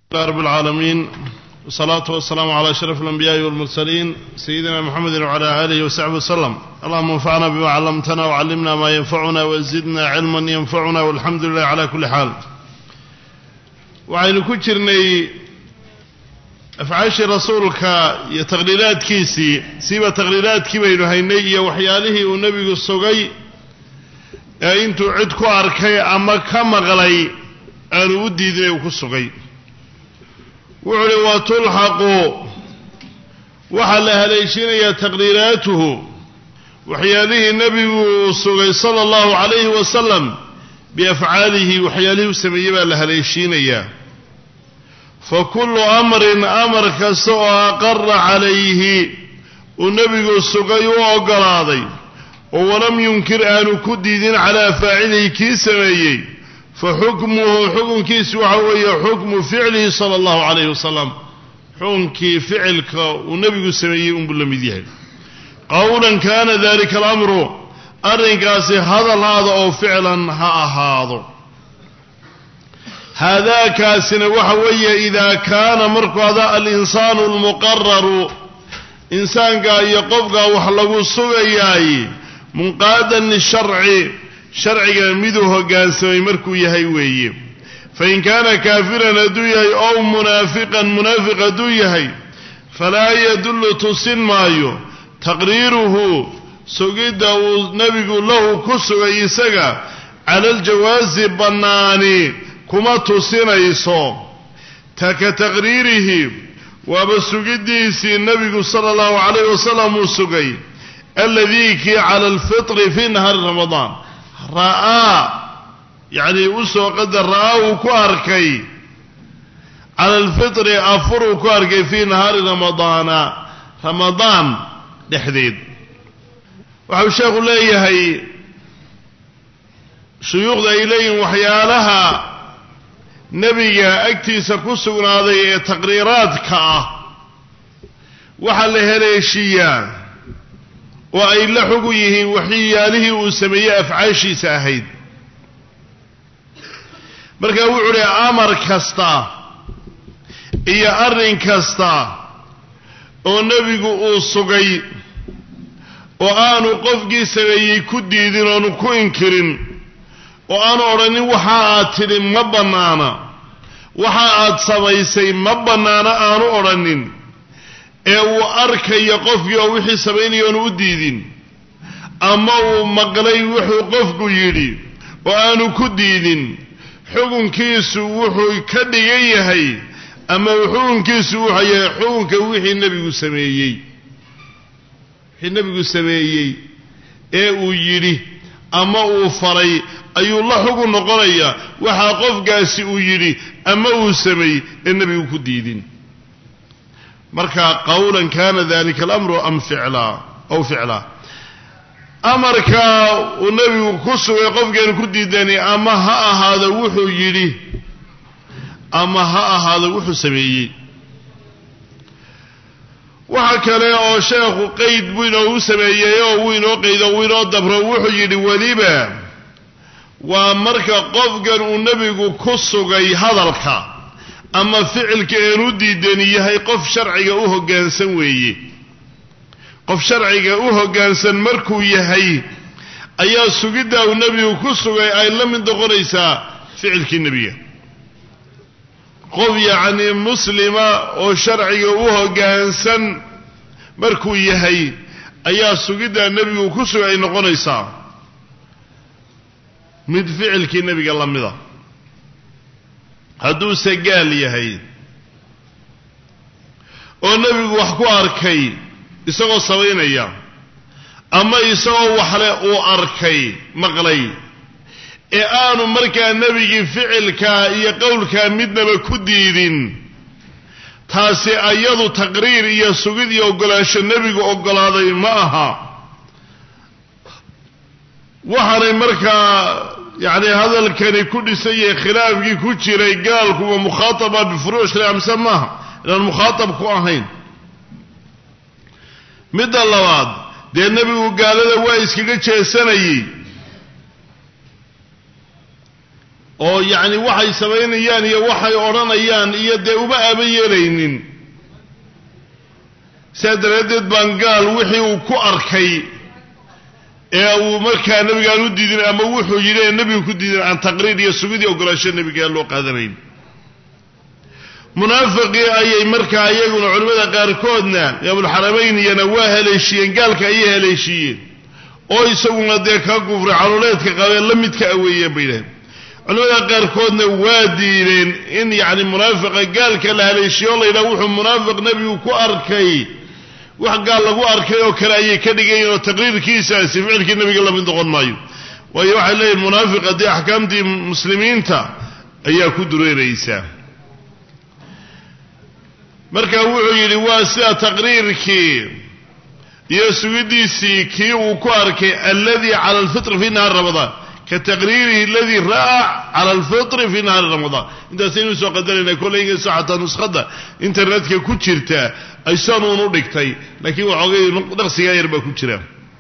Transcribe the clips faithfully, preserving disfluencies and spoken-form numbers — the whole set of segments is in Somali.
رب العالمين والصلاة والسلام على أشرف الأنبياء والمرسلين سيدنا محمد وعلى آله وصحبه وسلم. اللهم انفعنا بما علمتنا وعلمنا ما ينفعنا وزدنا علما ينفعنا والحمد لله على كل حال. وعين كجرني أفعاش رسولك يا تغليلات كيسي سيبا تغليلات كبير هيني وحياله والنبي الصغي أنتو عدكو أركي أما كما غلي أنا ودي ذي وكسغي وعلي وتلحقوا وحل هليشين يا تقريراته وحياله النبي الصغي صلى الله عليه وسلم بأفعاله وحياله سميبا لهليشين يا فكل أمر أمر كسوء أقر عليه والنبي الصغي وقراضي ولم ينكر أن كدد على فاعله كي سميي فحكمه حكم كيس وحوي حكم فعله صلى الله عليه وسلم حكم كي فعلك والنبي سميه أم بالله قولا كان ذلك الأمر أرنكاسي هذا هذا أو فعلا هذا هذا كاسن وحوي إذا كان مركض الإنسان المقرر إنسان قا يقفق وحلقوا الصغياي منقادا للشرع شرعي ميدوه قاسوي مركو يهي ويه فإن كان كافرا دويهي أو منافقا منافقا دويهي فلا يدل تصن مايو تقريره سجد نبي له كسو يسقى على الجواز بناني كما تصن يسو تك تقريره وبسجديسي النبي صلى الله عليه وسلم سقي الذي كي على الفطر في نهار رمضان رأى يعني أسوى قدر رأى وكاركي على الفطر أفر وكاركي في نهار رمضان رمضان لحديد وحوشاق الله هي شيوخ إليهم وحيالها نبي أكتي سكسونا هذه تقريرات كأه وحله ليشيان وأي لحقيه وحياله وسميه أفعاشي ساهيد marka wuxuu leeyahay amar kasta iyo arin kasta oo nabigu uu sugay oo aanu qofkii sameeyay ku diidin oo ku inkirin oo aanu oranin waxa aad tiri ma banaana waxa aad samaysay ma banaana aanu oranin ee uu arkayo qofkii oo wixii sameeyay oo u diidin ama uu maqlay wuxuu qofku yiri oo aanu ku diidin xukunkiisu wuxuu ka dhigan yahay ama xukunkiisu wuxuu yahay xukunka wixii nabigu sameeyay wixii nabigu sameeyay ee uu yiri ama uu faray ayuu la xukun noqonaya waxa qofkaasi uu yiri ama uu sameeyay ee nabigu ku diidin marka qawlan kana dhalika al-amru am fi'la aw fi'la amarka uu nabigu ku sugay qofkeen ku diidani ama ha ahaado wuxuu yiri ama ha ahaado wuxuu sameeyay waxa kale oo sheekhu qeyd weyn oo sameeyay oo weyn oo qeyd oo weyn oo dabro wuxuu yiri waliba waa marka qofkan uu nabigu ku sugay hadalka ama ficilka inuu diidan yahay qof sharciga u hoggaansan weeye qof sharciga u hoggaansan markuu yahay ayaa sugidda uu nabigu ku sugay ay la mid noqonaysaa ficilkii nabiga qof yacni muslima oo sharciga u hoggaansan markuu yahay ayaa sugidda nabigu ku sugay noqonaysaa mid ficilkii nabiga la mida hadduu sagaal yahay oo nabigu wax ku arkay isagoo sameynaya ama isagoo waxle uu arkay maqlay ee aanu markaa nabigi ficilka iyo qowlka midnaba ku diidin taasi ayadu taqriir iyo sugid iyo ogolaansho nabigu ogolaaday ma aha waxaanay markaa يعني هذا الكلام كل شيء خلاف كتير قال هو مخاطبة بفروش لا مسماها لأن المخاطب كواهين مد الله واد ده النبي وقال له وايس كذا شيء سنة oo yacni waxay samaynayaan iyo waxay odhanayaan iyo dee uma aba yeelaynin sidaa daraaddeed baan gaal wixii uu ku arkay ee uu markaa nebiga aan u diidin ama wuxuu yidhi ee nebigu ku diidin aan taqriir iyo sugidii ogolaansho nebiga aan loo qaadanayn munaafiqii ayay markaa iyaguna culimmada qaarkoodna abulxarameyniyana waa haleeshiyeen gaalka ayay haleeshiiyeen oo isaguna dee ka kufri caluleedka qabeen la midka aweeyeen bay dhaheen culimmada qaarkoodna waa diideen in yacni munaafiqa gaalka la haleeshiyo la yidhaha wuxuu munaafiq nebigu ku arkay wax gaal lagu arkay oo kale ayay ka dhigayeen oo taqriirkiisaasi ficilkii nebiga lamid noqon maayo waayo waxay leeyihin munaafiqa dee axkaamtii muslimiinta ayaa ku dureeraysaa marka wuxuu yidhi waa sida taqriirkii iyo sugidiisii kii uu ku arkay alladii cala alfitri fi nahaari ramadaan ka taqriirihi aladii ra'a cala alfitri fi nahaari ramadaan intaasaynu soo qadarayna kolley inkastoo xataa nuskhadda internetka ku jirta ay sanuun u dhigtay laakiin waxoogay naqsigaa yar baa ku jira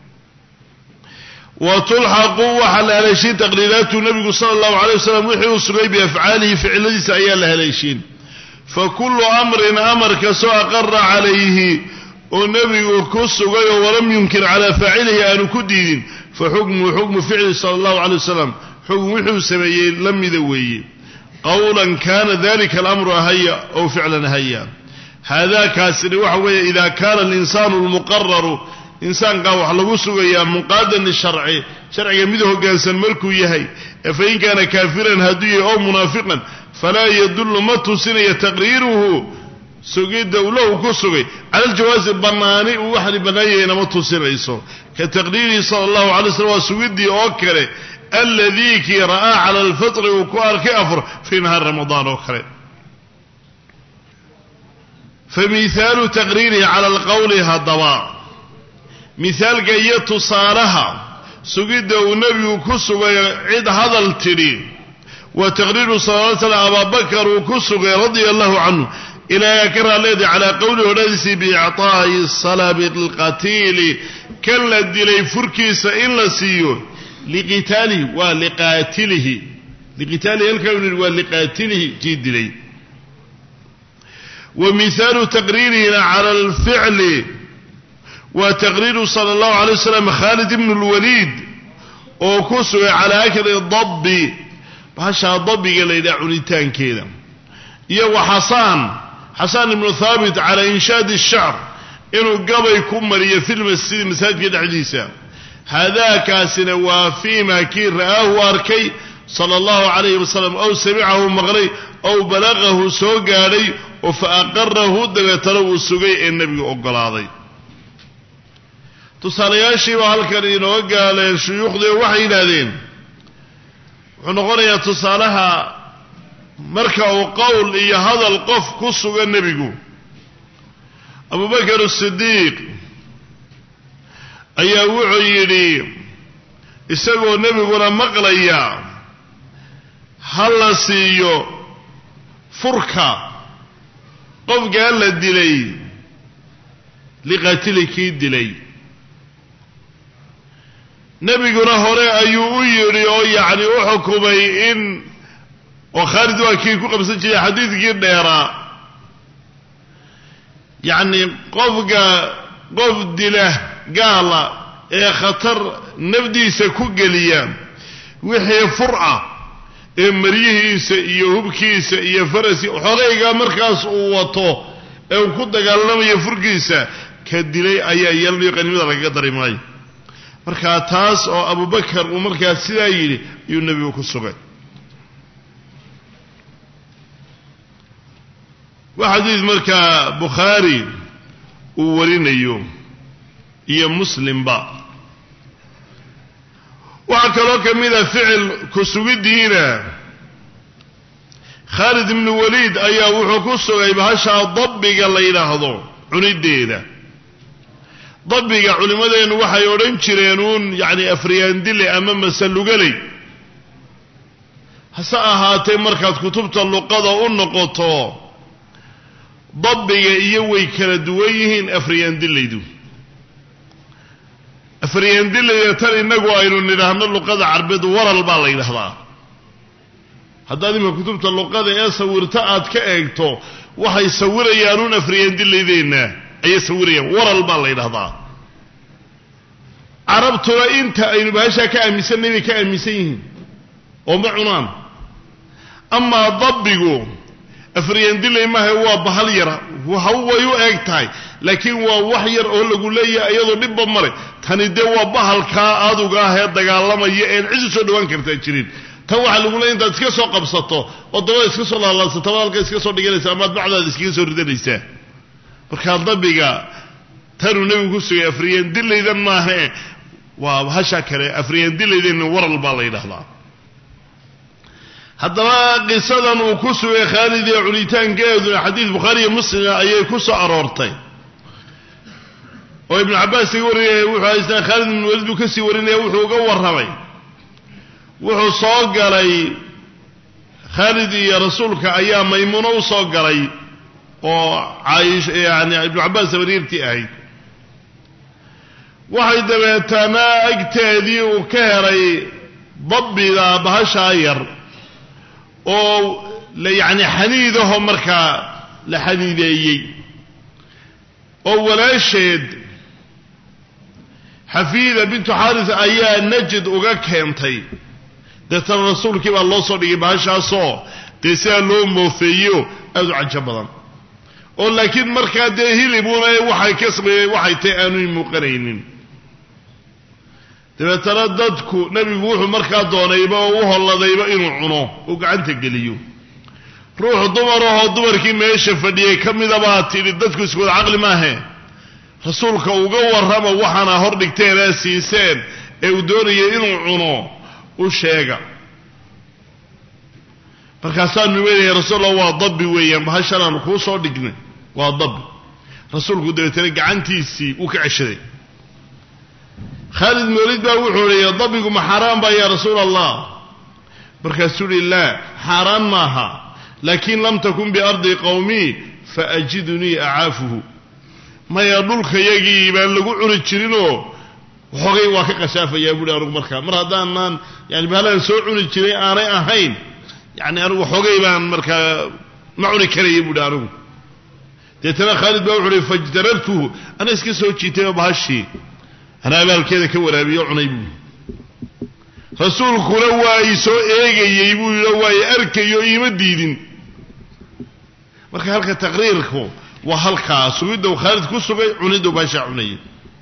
wa tulxaqu waxaa la haleeshiin taqriiraatu nabigu sala allahu alay wasalam wixii uu sugay biafcaalihi ficiladiisa ayaa la haleeshiin fakullu amrin amar kastoo aqara calayhi oo nebigu ku sugay oo walam yunkir calaa faacilihi aanu ku diidin fa xukmuhu xukmu ficli sala allahu calay wasalam xukm wuxuu sameeyey la mida weeye qowlan kana dalika alamru ahaya ow ficlan ahaya haadaakaasini waxa weeye idaa kaana alinsaanu almuqararu insaankaa wax lagu sugayaa munqaadan lisharci sharciga mid hoggaansan markuu yahay ee fain kaana kaafiran hadduu yahay oo munaafiqan falaa yadullu ma tusinaya taqriiruhu sugidda uu lahu ku sugay cala aljawaasi bannaani uu waxani bannaanyahayna ma tusinayso ka taqriirihi sala allahu alay slam waa sugiddii oo kale alladii kii ra'aa cala alfitri uu ku arkay afur fii nahaari ramadaan oo kale fa mihaalu taqriirihi cala alqowli haddaba mihaalka iyo tusaalaha sugidda uu nebigu ku sugay cid hadal tidhi wa taqriiru sala ly slam abaabakar uu ku sugay radia allahu canhu ilaahay ka raalleeday calaa qowlihi odhadiisii biictaa'i salabi alqatiili kan la dilay furkiisa in la siiyo liqitaalihi waa liqaatilihi liqitaalihi halkaa uu yidhi waa liqaatilihi kii dilay wa mihaalu taqriirihina cala alficli wa taqriiru sala allahu alay wasalam khaalid ibnu lwaliid oo ku sugay calaa akli dabbi bahashaa dabbiga la yidhaha cunitaankeeda iyo wa xasaan xasaan ibnu thaabit calaa inshaadi shacr inuu gabay ku mariyo fi lmasjidi masaajidka dhexdiisa haadaakaasina waa fiima kii ra'aahu arkay sala allahu calayhi wasalam ow samicahu maqlay ow balaqahu soo gaadhay oo fa aqarahu dabeetana uu sugay ee nebigu oggolaaday tusaalayaashiiba halkan inoo gaaleen shuyuukhdii waxay yidhaahdeen wuxuu noqonayaa tusaalaha marka uu qowl iyo hadal qof ku suga nebigu abubakar asidiiq ayaa wuxuu yidhi isagoo nebiguna maqlaya ha la siiyo furka qofkaa la dilay liqaatili kii dilay nebiguna hore ayuu u yidhi oo yacni u xukumay in oo khaalid waa kii ku qabsan jiray xadiidkii dheeraa yacni qofka qof dila gaala ee khatar nafdiisa ku geliya wixii fur'a ee maryihiisa iyo hubkiisa iyo farasi xogayga markaas uu wato ee uu ku dagaalamayo furkiisa ka dilay ayaa yeelanayo qaniimada lagaga dari maayo markaa taas oo abubakar uu markaas sidaa yidhi ayuu nebigu ku sugay waa xadiid markaa bukhaari uu warinayo iyo muslimba waxaa kaloo ka mid a ficil ku sugiddiina khaalid ibnu waliid ayaa wuxuu ku sugay bahashaa dabbiga la yidhaahdo cunideeda dabbiga culimmadeennu waxay odhan jireen uun yacni afriyaandile ama masalugaley hase ahaatee markaad kutubta luqada u noqoto dabbiga iyo way kala duwan yihiin afriyaandilaydu afriyaandilayda tan innagu aynu nidhaahno luqada carbeed waral baa la yidhahdaa haddaad ima kutubta luqada ee sawirta aad ka eegto waxay sawirayaan un afriyandilaydeenna ayay sawirayaan waral baa la yidhahdaa carabtuna inta aynu bahashaa ka aaminsanay bay ka aaminsan yihiin oo ma cunaan amaa dabbigu afriyandilay maaha waa bahal yara waxa way u eeg tahay laakiin waa wax yar oo lagu leeyahay iyadoo dhibba male tani dee waa bahalkaa aduga ah ee dagaalamaya een cid soo dhawaan kartaa jirin tan waxa lagu leeyahay intaad iska soo qabsato oo dabada iska soo laalaasato halka iska soo dhiganaysa ama bacdaad iska soo ridanaysa marka dabbiga tanu nabigu ku sugay afriyandilaydan maaha waa bahasha kale afriyandilaydan waral baa la yiraahdaa haddaba qisadan uu ku sugay Khalid iyo culitaankeedu xadiis Bukhari iyo Muslim ayay ku soo aroortay oo Ibn Abbas wariyay wuxuu haystaa Khalid ibn Walid ka sii warinay wuxuu uga warramay wuxuu soo galay Khalid iyo rasuulka ayaa Maymuuna u soo galay oo Aisha yani Ibn Abbas wariirtii ahayd waxay dabeetana agteedii uu ka heray dabbida bahasha yar oo la yaani xaniidaho marka la xaniideeyay oo walaasheed Xafiida bint Harith ayaa Najd uga keentay dadka rasuulkii baa loo soo dhigay bahashaasoo deesaa loo moofeeyo aad u cajab badan oo laakiin marka dee hilibuna waxay ka sameeyay waxay tahay aanu muuqanaynin dabeetana dadku nabigu wuxuu markaa doonayba oo u holladayba inuu cuno oo gacanta geliyo ruux dumar oo dumarkii meesha fadhiyay kamida baa tiri dadku isku aqli ma aha rasuulka uga warrama waxana hor dhigteen ee siiseen ee uu doonayay inuu cuno u sheega markaasaa nuweeyay rasuulullah waa dabbi weeyaan bahashan ku soo dhignay waa dabbi rasuulku dabeetana gacantiisii uu ka ceshaday Khalid Mawlid baa wuxuu leeyahay dabbigu ma xaraam baa ya rasuulallah markaasuu la xaraam maaha laakiin lam takun bi ardi qawmi fa ajiduni a'afuhu ma ya dhulka yagii baa lagu cuni jirinoo waxoogay waa ka qashaafaya buu anigu markaa mar haddaan yani baalan soo cuni jiray aanay ahayn yani anigu waxoogay baan markaa ma cuni karayay buu anigu deetana Khalid baa wuxuu fajdarabtuhu ana iska soo jiitay bahashi ana abaalkeeda ka waraabiyo cunay buu rasuulku waa isoo eegayay buu waa arkayo iima diidin marka halka taqriirku waa halka suudu Khalid ku sugay cunidu baasha cunay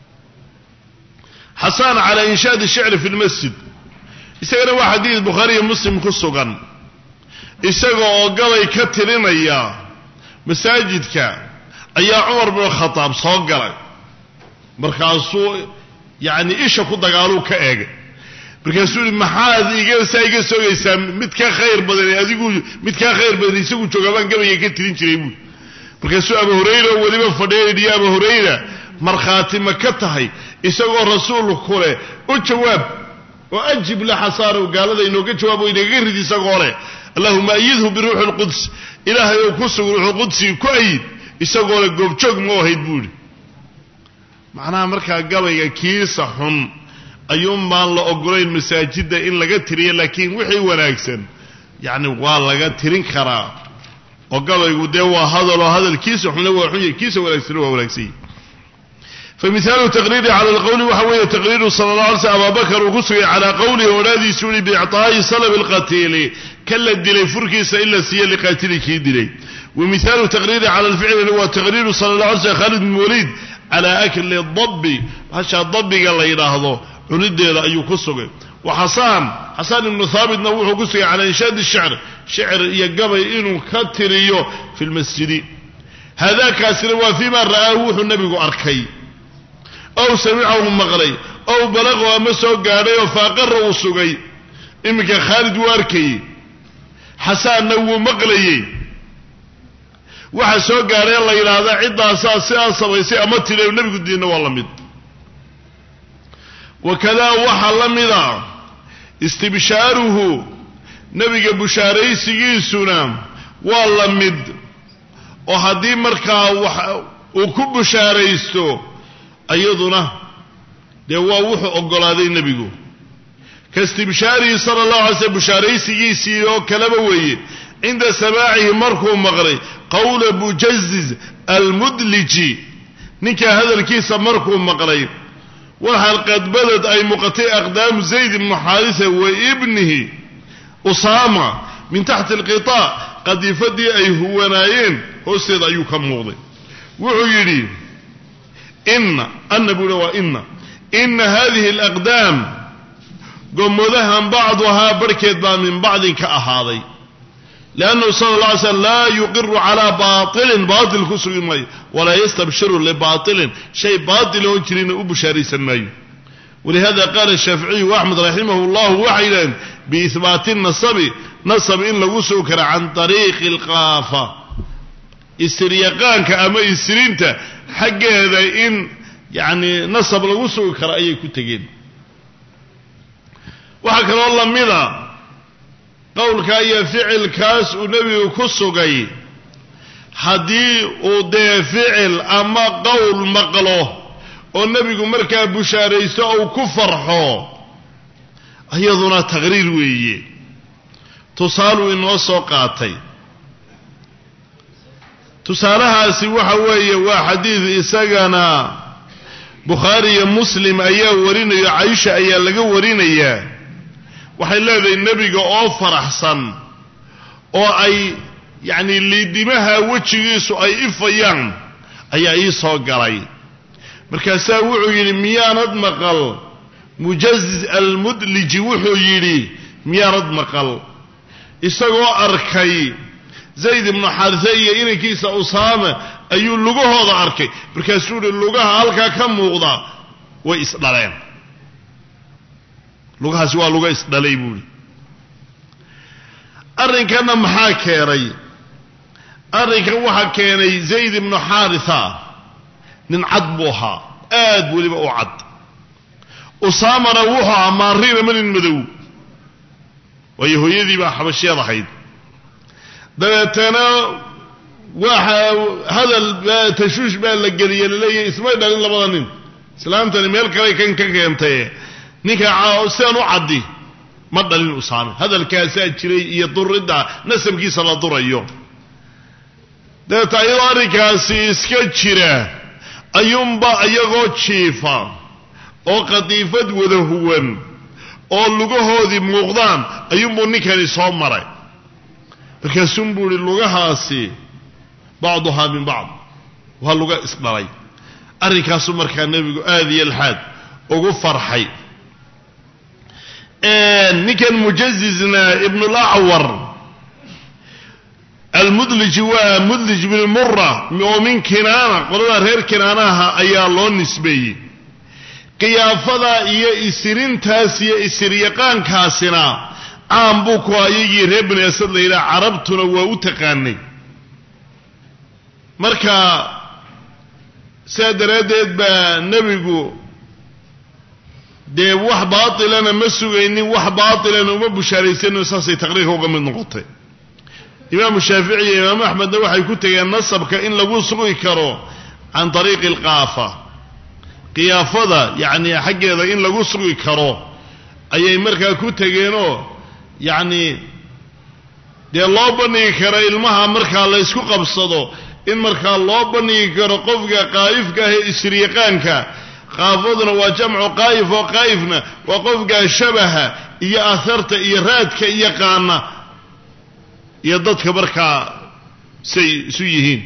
Hasan ala inshaad ash-shi'r fi al-masjid isagana waa xadiis Bukhari iyo Muslim ku sugan isagoo galay ka tirinaya masaajidka ayaa Umar bin Khattab soo galay markaasuu yani isha ku dagaalu ka eegay markaasuu maxaad iga sayga sooyaysaa mid ka khayr badan adigu mid ka khayr badan isagu joogabaan gabayga ka tirin jiray buu markaasuu Abu Hurayra waliba fadhiyay Abu Hurayra markhaati ma ka tahay isagoo rasuulku leh u jawaab oo ajib la xasaaro gaalada inooga jawaabo inaga rid isagoo leh Allahumma ayyidhu bi ruuhil quds ilaahay oo ku sugan ruuhul qudsi ku ayid isagoo leh goob joog ma ahayd buu macnaha markaa gabayga kiisa xun ayuun baan la ogolayn masaajida in laga tiriyo laakiin wixii wanaagsan yani waa laga tirin karaa oo gabaygu dee waa hadal oo hadalkiisa xun waa xun kiisa wanaagsan waa wanaagsan فمثال تقرير على القول وهو تقرير صلى الله عليه وسلم أبا بكر وقصي على قوله ونادي سوري بإعطاء صلب القتيل كلا الدلي فركيس إلا سيا لقاتل كي دلي ومثال تقرير على الفعل هو تقرير صلى الله عليه وسلم خالد بن وليد على أكل الضب هشا الضب قال يراهضه ونريد أن يقصه وحسان حسان بن ثابت نوح قصي على إنشاد الشعر شعر يقبل إنه كتريو في المسجد هذا كاسر وفيما رآه النبي أركي أو سمعه مغري أو بلغه مسو قاري وفاقر وسقي إمك خالد واركي حسان نو مغلي وحسو قاري الله يرادا عدا أساسي أصبيسي أمتي لي ونبي قدينا والله مد وكذا وحل مدا استبشاره نبي بشاري سيسونا والله مد وهدي مركا وكب بشاريستو أيضنا دوا وحو أقلادي النبي kaistibshaarihi sala allahu alay slm bushaaraysigiisii oo kalaba weeye cinda samaacihi markuu maqlay qowla mujaziz almudliji ninkaa hadalkiisa markuu maqlay waxaa qadbadad ay muuqatay aqdaamu zayd ibnu xaarisa wa ibnihi usaama min taxti alqitaa qadiifadii ay huwanaayeen hoosteeda ayuu ka muuqday wuxuu yidhi ina ana buuhi waa ina ina hadihi alaqdaam gomodahan bacduhaa barhkeed baa min bacdin ka ahaaday liannahu sala alla alay slam laa yuqiru calaa baatilin baatil ku sugi maayo walaa yastabshiru libaatilin shay baatil oon jirina u bushaaraysan maayo walihada qaala shaaficiyu waaxmed raximahu llahu waxay yidhahdeen biihbaati nasabi nasab in lagu sugi kara can ariiqi alqaafa isiryaqaanka ama isrinta xaggeeda in yacni nasab lagu sugi karo ayay ku tegeen waxaa kaloo lamida qowlka iyo ficilkaas uu nebigu ku sugay haddii uu dee ficil ama qowl maqlo oo nebigu markaa bushaaraysto ou ku farxo iyaduna taqriir weeye tusaaluu inoo soo qaatay tusaalahaasi waxa weeye waa xadiid isagana bukhaari iyo muslim ayaa warinaya caisha ayaa laga warinayaa waxay leedahay nebiga oo faraxsan oo ay yacni liidimaha wejigiisu ay ifayaan ayaa ii soo galay markaasaa wuxuu yidhi miyaanad maqal mujaziz almudliji wuxuu yidhi miyaanad maqal isagoo arkay zayd ibnu xaarisa iyo inankiisa usaama ayuu lugahooda arkay markaasuu yihi lugaha halkaa ka muuqda way isdhaleen lugahaasi waa luga isdhalay buuhi arrinkanna maxaa keenay arrinkan waxaa keenay zayd ibnu xaarisa nin cad buu ahaa aad weliba u cad usaamana wuxuu ahaa maariinama nin madow waayo hooyadii baa xabashyad ahayd dabeetana waxa hadal tashuush baa la geliyey laleeyahay ismay dhalin labada nin islaamtani meel kale kan ka keentay ninka sidaan u caddi ma dhalin usaame hadalkaasaa jiray iyo duridda nasabkiisa la durayo dabeeta iyadoo arrinkaasi iska jira ayuunba iyagoo jiifa oo qadiifad wada huwan oo lugahoodii muuqdaan ayuunbuu ninkani soo maray markaasuunbuu ihi lugahaasi bacduhaa min bacd waa luga isdhalay arrinkaasuu markaa nebigu aada iyo alxaad ugu farxay ninkan mujazizna ibn lacwar almudliji waa mudlij bin mura oo min kinaana qolada reer kinaanaha ayaa loo nisbeeyey qiyaafada iyo isirintaas iyo isiryaqaankaasina caan buu ku ayagii reer bani asad la yidhaha carabtuna waa u taqaanay marka sidaa daraaddeed baa nebigu dee wax baatilana ma sugaynin wax baatilana uma bushaaraysanin saasay taqriirka uga mid noqotay imaamu shaafici iyo imaamu axmedna waxay ku tegeen nasabka in lagu sugi karo can ariiqi alqaafa qiyaafada yacni xaggeeda in lagu sugi karo ayay markaa ku tegeenoo yacni dee loo bandhigi karo ilmaha markaa la ysku qabsado in markaa loo bandhigi karo qofka qaa'ifka ah ee isriiqaanka qaafaduna waa jamcu qaa'if oo qaa'ifna waa qofkaa shabaha iyo aharta iyo raadka iyo qaana iyo dadka markaa say isu yihiin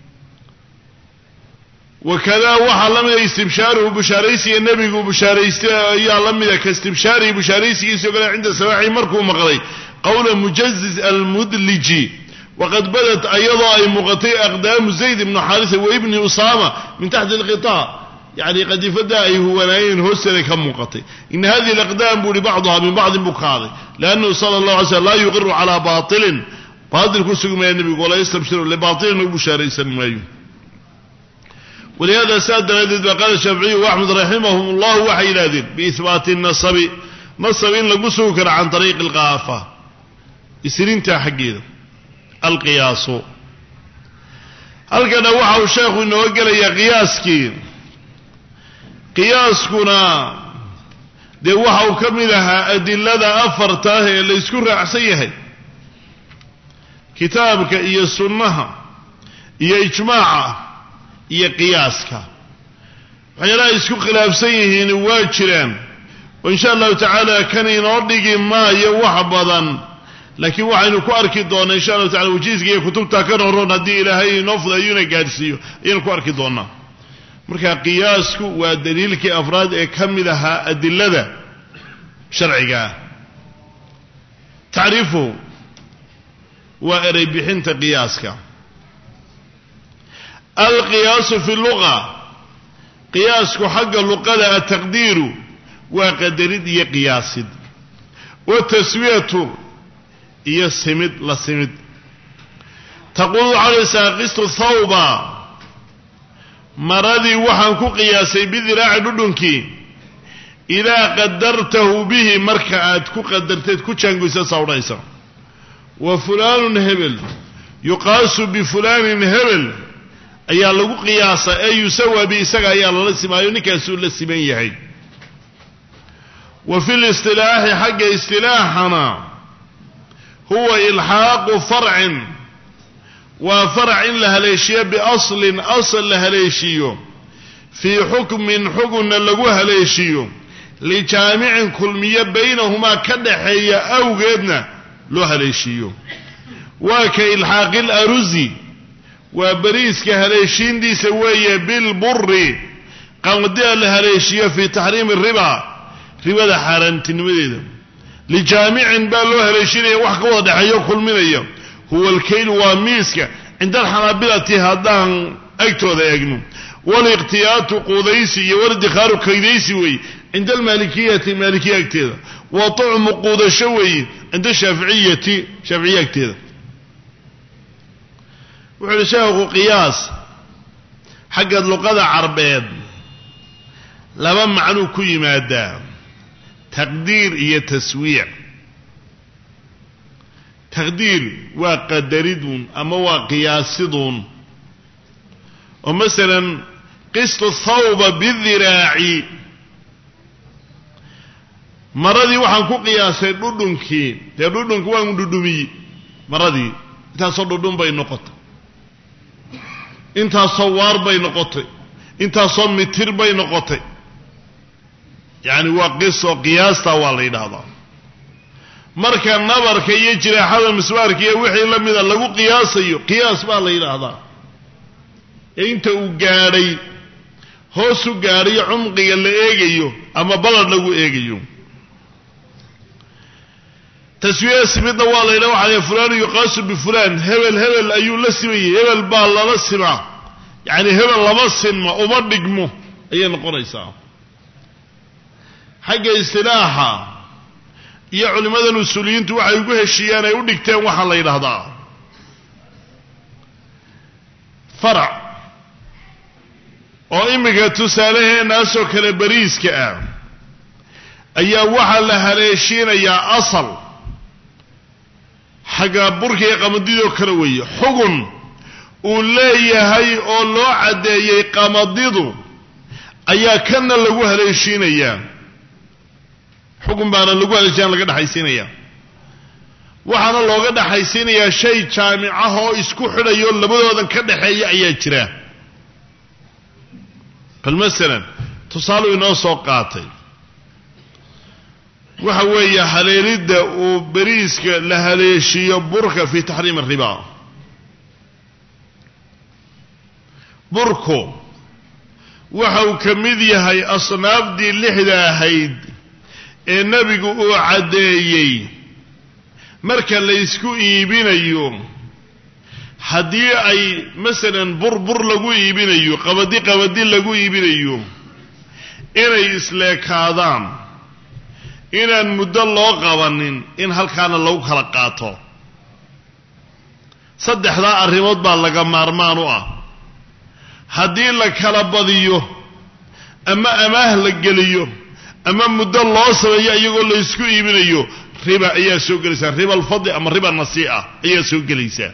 wakadaa waxaa la mida istibshaaruhu bushaaraysiga nebigu bushaaraystay ayaa la mida ka istibshaarihi bushaaraysigiisao kale cinda samaaci markuu maqlay qowla mujaziz almudliji waqad badat ayadoo ay muuqatay aqdaamu zayd ibnu xaarisa wa ibni usaama min taxti alqitaa yacni qadiifada ay huwanaayeen hoosteeda ka muuqatay ina hadihi alaqdaam buu hi bacduhaa min bacdin buu kaaday liannahu sala allahu alay slm laa yuqiru calaa baatilin baatil ku sugi maaya nebigu walaa yastabshiru libaatilin u bushaaraysan maayo walihada saa daraaddeed baa qaala shaaficiyu waaxmed raximahum llahu waxay yidhahdeen biihbaati nasabi nasab in lagu sugi karo can ariiqi alqaafa isrintaa xaggeeda alqiyaasu halkana waxa uu sheekhu inooga gelayaa qiyaaskii qiyaaskuna dee waxa uu ka mid ahaa adilada afarta ah ee la isku raacsan yahay kitaabka iyo sunnaha iyo ijmaaca iyo qiyaaska waxyaalaha isku khilaafsan yihiin waa jiraan oo insha allahu tacaala kan inoo dhigi maayo wax badan laakiin waxaynu ku arki doonaa insha allahu tacala wajiiska iyo kutubta ka roron haddii ilaahay inoo fudaayuna gaadhsiiyo ayaynu ku arki doonaa marka qiyaasku waa daliilkii afraad ee ka mid ahaa adilada sharciga tacriifu waa eray bixinta qiyaaska alqiyaasu fi luga qiyaasku xagga luqada ataqdiiru waa qadarid iyo qiyaasid wataswiyatu iyo simid la simid taquulu calaysaa qistu thawba maradii waxaan ku qiyaasay bidiraaci dhudhunkii idaa qadartahu bihi marka aad ku qadarteed ku jaangoysa sawdhaysa wa fulaanun hebel yuqaasu bifulaanin hebel ayaa lagu qiyaasaa ee yusawa bi isaga ayaa lala simaayo ninkaasuu la siman yahay wa fi listilaaxi xagga istilaaxana huwa ilxaaqu farcin waa farc in la haleeshiyo biaslin asl la haleeshiyo fii xukmin xukunna lagu haleeshiyo lijaamicin kulmiyo baynahumaa ka dhaxeeya awgeedna loo haleeshiiyo waa ka ilxaaqi larusi waa bariiska haleeshiintiisa weeye bilburi qamadiga la haleeshiyo fii taxriimi riba ribada xaaraantinimadeeda lijaamicin baa loo haleeshinaya wax ka wada dhexeeyo kulminaya huwa alkayl waa miiska cinda alxanaabilati haddaan agtooda eegno waliqtiyaatu quudaysi iyo waldikaaru kaydaysi weeye cinda almaalikiyati maalikiya agteeda wa tucmu quudasho weeye cinda shaaficiyati shaaficiya agteeda wuxuu yihi sheekhu qiyaas xagga luqada carbeed laba macnuu ku yimaadaa taqdiir iyo taswiic taqdiir waa qadaridun ama waa qiyaasidun oo masalan qistu thawba bidiraaci maradii waxaan ku qiyaasay dhudhunkii dee dhudhunki waan dhudhumiyey maradii intaasoo dhudhun bay noqotay intaasoo waar bay noqotay intaasoo mitir bay noqotay yacni waa qiso qiyaasta waa la yidhaahdaa marka nabarka iyo jiraaxada miswaarka iyo wixii la mida lagu qiyaasayo qiyaas baa la yidhaahdaa ee inta uu gaadhay hoos u gaadhayo cumqiga la eegayo ama balad lagu eegayo taswiya simidna waa la yidhaha waxaa fulaan yuqaasu bifulaan hebel hebel ayuu la simayey hebel baa lala simaa yacni hebel lama sinma uma dhigmo ayay noqonaysaa xagga istilaaxa iyo culimmadan usuuliyiintu waxay ugu heshiiyaan ay u dhigteen waxaa la yidhaahdaa farac oo iminka tusaaleheenaasoo kale bariiska ah ayaa waxaa la haleeshiinayaa asal xagga burka iyo qamadidoo kale weeye xugun uu leeyahay oo loo caddeeyey qamadidu ayaa kana lagu haleeshiinayaa xukun baana lagu haleeshiyan laga dhexaysiinayaa waxaana looga dhexaysiinayaa shay jaamicah oo isku xidhayo labadoodan ka dhaxeeya ayaa jira bal masalan tusaaluu inoo soo qaatay waxa weeye haleelidda uu bariiska la haleeshiiyo burka fii taxriimi ariba burku waxa uu ka mid yahay asnaafdii lixda ahayd ee nebigu uu caddeeyey marka la ysku iibinayo haddii ay masalan bur bur lagu iibinayo qabadi qabadi lagu iibinayo inay isleekaadaan inaan muddo loo qabanin in halkaana lagu kala qaato saddexdaa arrimood baa laga maarmaan u ah haddii la kala badiyo ama amaah la geliyo ama muddo loo sameeyo iyagoo la ysku iibinayo riba ayaa soo gelaysaa riba alfadli ama riba nasii'a ayaa soo gelaysaa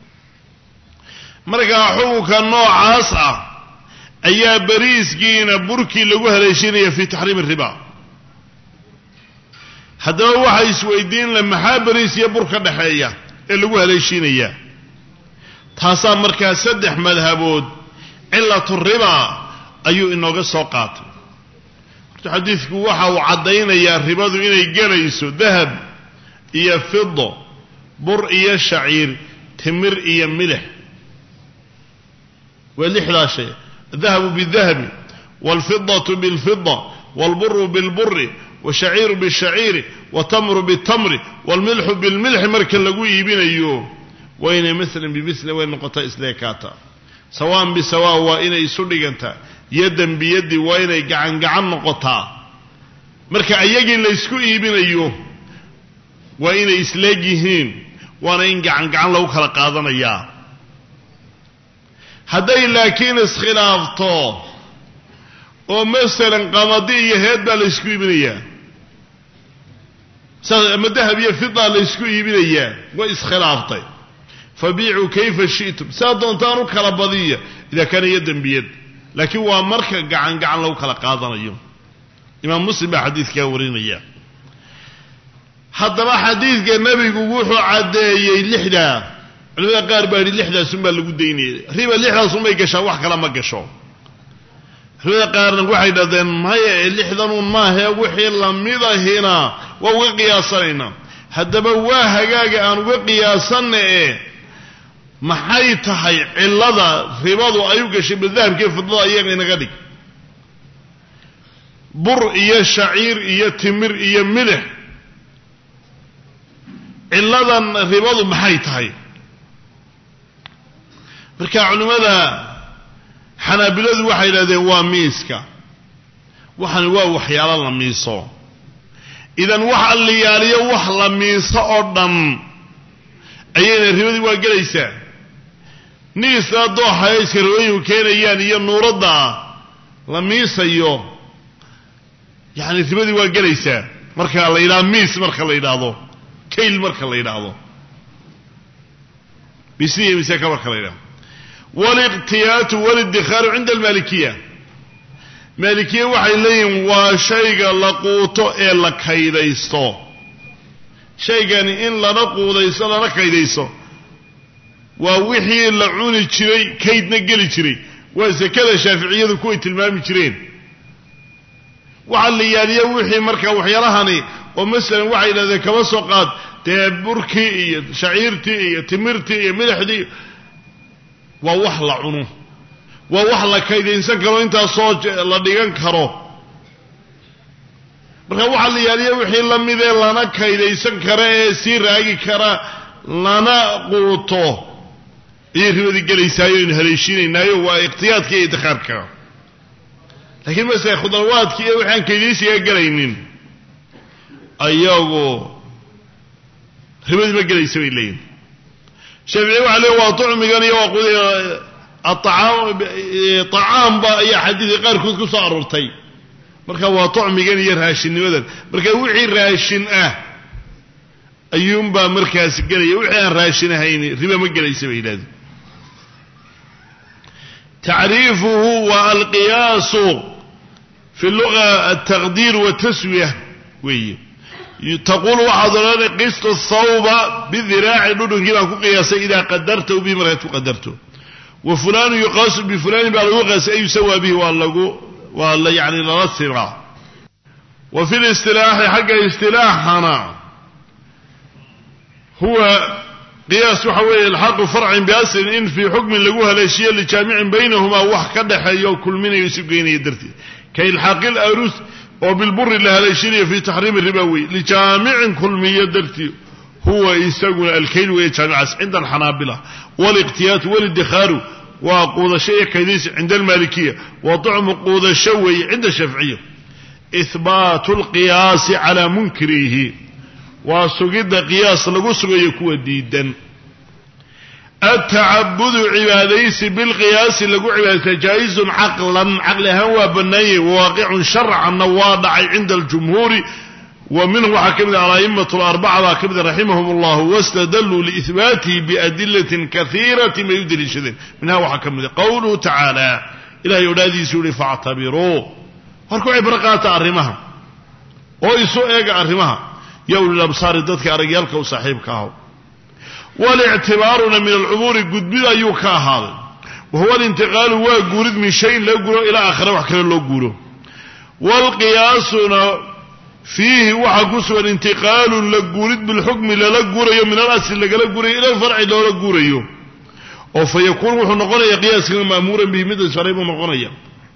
markaa xukunka noocaas ah ayaa bariiskiina burkii lagu haleeshinaya fii taxriimi riba haddaba waxay isweydiin la maxaa bariis iyo bur ka dhaxeeya ee lagu haleeshiinaya taasaa markaa saddex madhabood cilatu riba ayuu inooga soo qaatay horta xadiidku waxa uu caddaynayaa ribadu inay gelayso dahab iyo fido bur iyo shaciir timir iyo milix waa lixdaa shay الذهب بالذهب والفضة بالفضة والبر بالبر والشعير بالشعير والتمر بالتمر والملح بالملح مركا لقو يبين أيوه وإن مثل بمثل وإن نقطة إسلاكاتا سواء بسواء وإن يسرقنتا يدا بيد وإن يقعن قعن نقطة مركا أيجي ليسكو يبين أيوه وإن يسلاقيهين وإن يقعن قعن لو خلق هذا إياه hadday laakiin iskhilaafto oo masalan qamadi iyo heed baa la isku iibinayaa ama dahab iyo fida la isku iibinayaa way iskhilaaftay fabiicuu kayfa shi'tum saa doontaan u kala badiya idaa kaana yadan biyad laakiin waa marka gacan gacan lagu kala qaadanayo imaam muslim baa xadiidkaa warinaya haddaba xadiidka nebigu wuxuu caddeeyey lixdaa culimada qaar baa yidhi lixdaasun baa lagu daynayay riba lixdaasun bay gashaa wax kale ma gasho culimada qaarna waxay dhahdeen maya ee lixdanuun maahee wixii lamidahina waa uga qiyaasanaynaa haddaba waa hagaaga aan uga qiyaasanna ee maxay tahay cillada ribadu ay u gashay badahabkii fidada iyaga inaga dhig bur iyo shaciir iyo timir iyo milix cilladan ribadu maxay tahay marka culimada xanaabiladu waxay yidhahdeen waa miiska waxani waa waxyaalo la miiso idan wax alliyaaliyo wax la miiso oo dhan ayayna ribadii waa gelaysaa niisna dooxaya iska ribooyinku keenayaan iyo nuuradda la miisayo yacni ribadii waa gelaysaa marka la yidhahdo miis marka la yidhaahdo kayl marka la yidhaahdo bisiya misaka marka la yidhahdo والاقتيات والادخار عند المالكية مالكية waxay leeyihiin waa shayga la quuto ee la kaydaysto shaygani in lana quudayso lana kaydaysto waa wixii la cuni jiray kaydna geli jiray waa zakada shaaficiyadu kuway tilmaami jireen waxa la yaaliyo wixii marka waxyaalahani oo masalan waxay yidhahdeen kaba soo qaad dee burkii iyo shaciirtii iyo timirtii iyo milixdii waa wax la cuno waa wax la kaydaysan karo intaasoo la dhigan karo marka waxaa la yaaliya wixii la midee lana kaydaysan kara ee sii raagi kara lana quuto ayay ribadii gelaysaayo aynu haleeshiinaynaayo waa ikhtiyaadka iyo idkhaarka laakiin masala khudrawaadka iyo waxaan kaydaysiga gelaynin ayagu ribadii ma gelaysa bay leeyihin شافعي وعليه وطعمي قال يوقظ الطعام طعام با يا حديث قال كنت كساررتي marka waa طعمigan iyo raashinimadan marka wixii raashin ah ayuun ba markaas galay wixii aan raashin ahayn riba ma galaysa bay yiraahdeen تعريفه والقياس في اللغة التقدير والتسوية وي تقول وحضرنا قسط الصوب بالذراع دون كده قياسا إذا قدرته بما قدرته وفلان يقاس بفلان بالوقاس أي يسوى به والله والله يعني لنصر وفي الاصطلاح حق اصطلاحنا هو قياس حوالي الحق فرع بأسر إن في حكم لقوها الأشياء اللي جامع بينهما وحكد حيو كل من يسبقين يدرتي كي الحق الأروس وبالبر لها الأشياء في تحريم الربوي لجامع كل من يدرتي هو يساقون الكيل ويجامع عند الحنابلة والاقتيات والادخار وقوض الشيء كيديس عند المالكية وطعم قوض الشوي عند الشافعية إثبات القياس على منكره وسجد قياس لقصه يكون ديدا التعبد عباديس بالقياس لقو عباديس جائز عقلا عقل هو بني وواقع شرعا واضع عند الجمهور ومنه حكم الأئمة الأربعة حكم رحمهم الله واستدلوا لإثباته بأدلة كثيرة ما يدل شذين منها وحكم قوله تعالى إلى ينادي سوري فاعتبروا هركو عبرقات أرمها ويسوء إيقا أرمها ya ulil absaari dadka aragyaalka u saaxiibka aho walictibaaruna min alcumuuri gudbid ayuu ka ahaaday wahuwa alintiqaalu waa guurid min shayin laga guro ilaa aakhira wax kale loo guuro waalqiyaasuna fiihi waxaa ku sugan intiqaalun la guurid bilxukmi lala guurayo min alasli lagala guurayo ila alfarci loola guurayo oo fa yakuun wuxuu noqonaya qiyaaskana ma'muuran bihi mid isfaray buu noqonaya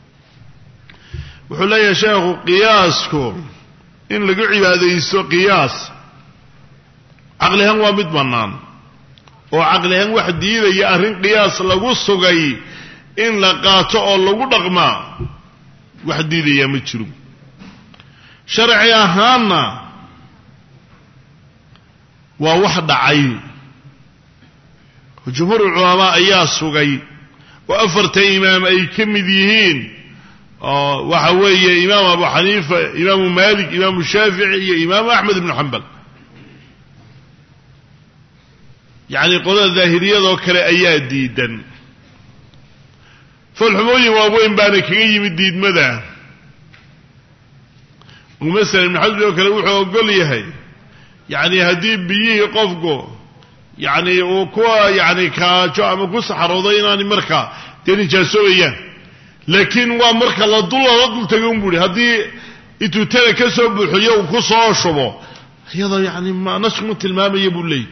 wuxuu leeyahay sheekhu qiyaasku in lagu cibaadaysto qiyaas caqlihan waa mid bannaan oo caqlihan wax diidaya arrin qiyaas lagu sugay in la qaato oo lagu dhaqmaa wax diidaya ma jiro sharci ahaanna waa wax dhacay jumhuur culamaa ayaa sugay oo afarta imaam ay ka mid yihiin oo waxa weeye imaam abu xaniifa imaamu maalik imaamu shaafici iyo imaamu axmed ibnu xambal yacni qolada daahiriyadoo kale ayaa diidan falxumooyin waaweyn baana kaga yimid diidmada masala ibnu xasmi oo kale wuxuu ogol yahay yacni haddii biyihii qofku yacni uu kuwa yacni kaajo ama ku saxaroodo inaani markaa dee nijaasobayaan laakiin waa marka la dul lala dul tago un buuhi haddii intuu tana ka soo buuxiyo uu ku soo shubo iyadoo yacni ma naskuma tilmaamaya buu leeyay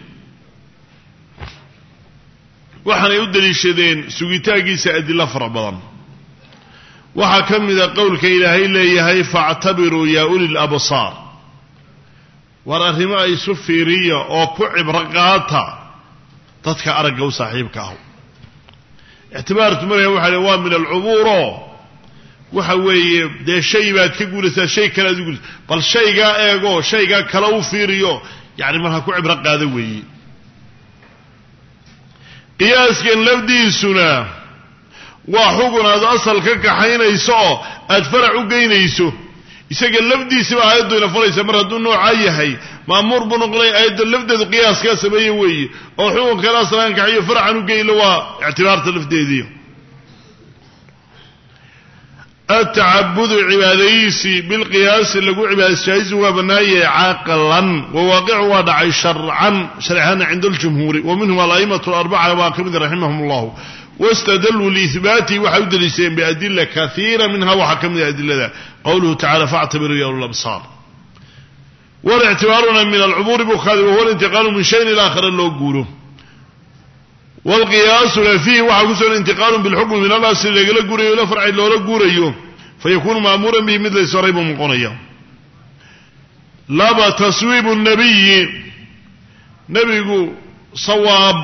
waxaanay u daliishadeen sugitaankiisa adilo fara badan waxaa ka mida qowlka ilaahay leeyahay faactabiruu yaa uli labsaar war arrimo ay isu fiiriya oo ku cibro qaata dadka aragga u saaxiibka ahu ictibaartu markaa waxa le waa min alcumuuro waxa weeye dee shay baad ka guulaysaa shay kale aad u guulaysa bal shaygaa eego shaygaa kale u fiiriyo yacni markaa ku cibro qaada weeye qiyaaskan lafdiisuna waa xugun aad asal ka kaxaynayso oo aad farac u geynayso isaga lafdiisiba aayaddu ina faraysa mar hadduu noocaa yahay ma'muur buu noqonaya aayadda lafdeedu qiyaaskaa sameeye weeye oo xukunkana asalaan kaxiyo faracan u geyla waa ictibaarta lafdeediiyo atacabudu cibaadaysi bilqiyaasi lagu cibaadaysi waa banaaye caqlan wawaaqicu waa dhacay sharcan sharcana cinda aljumhuuri wa minhum ala'immatu alarbaca waa ka mid raximahum allahu wاstadluu liihbaatihi waxay u daliishadeen biadila kaiira minha waxaa ka mid a adilada qowluhu tacala faactabiruu ya uli labsaar walictibaaruna min alcumuuri bukaadi wahuwa alintiqaalu min shayin ila aakhira loo guuro wاlqiyaasuna fiihi waxaa ku sugan intiqaalu bilxukmi min alasli lagala guurayo ila farci loola guurayo fayakuunu ma'muuran bihi mid laysaray buu noqonaya laba taswiibu nabiyi nebigu sawaab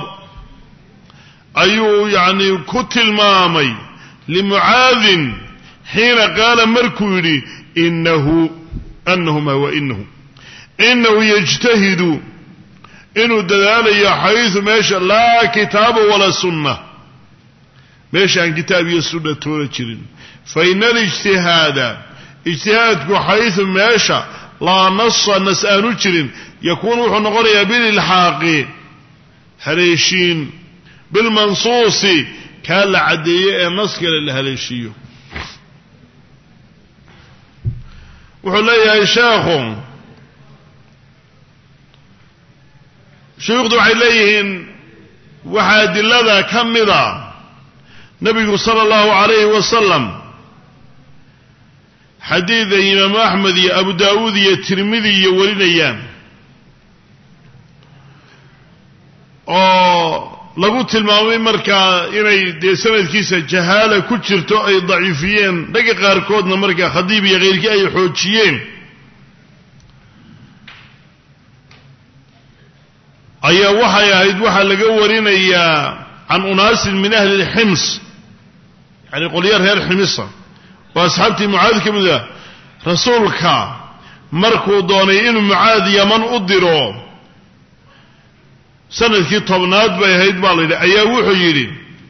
ayuu yacni ku tilmaamay limucaadin xiina qaala markuu yidhi inahu anahuma wa inahu inahu yajtahidu inuu dadaalayo xaysu meesha laa kitaaba walaa sunna meesha aan kitaab iyo sunna toona jirin faina alijtihaada ijtihaadku xaysu meesha laa nasa nas aanu jirin yakuunu wuxuu noqonayaa bililxaaqi haleeshiin bilmansuusi kaa la caddeeye ee nas kale la haleeshiiyo wuxuu leeyahay sheekhu shuyuukhdu waxay leeyihiin waxaa adilada ka mida nebigu sala allahu calayhi wasalam xadiida imaamu axmed iyo abu daawuud iyo tirmidi iyo warinayaan oo lagu tilmaamay markaa inay dee sanadkiisa jahaala ku jirto ay daciifiyeen ragga qaarkoodna markaa khadiib iyo keyrkii ay xoojiyeen ayaa waxay ahayd waxaa laga warinayaa can unaasin min ahli lxims yani qolyo reer ximisa oo asxaabtii mucaad ka mid ah rasuulka markuu doonay inuu mucaad yaman u diro sanadkii tobnaad bay ahayd baa la yidhi ayaa wuxuu yidhi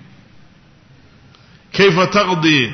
kayfa taqdii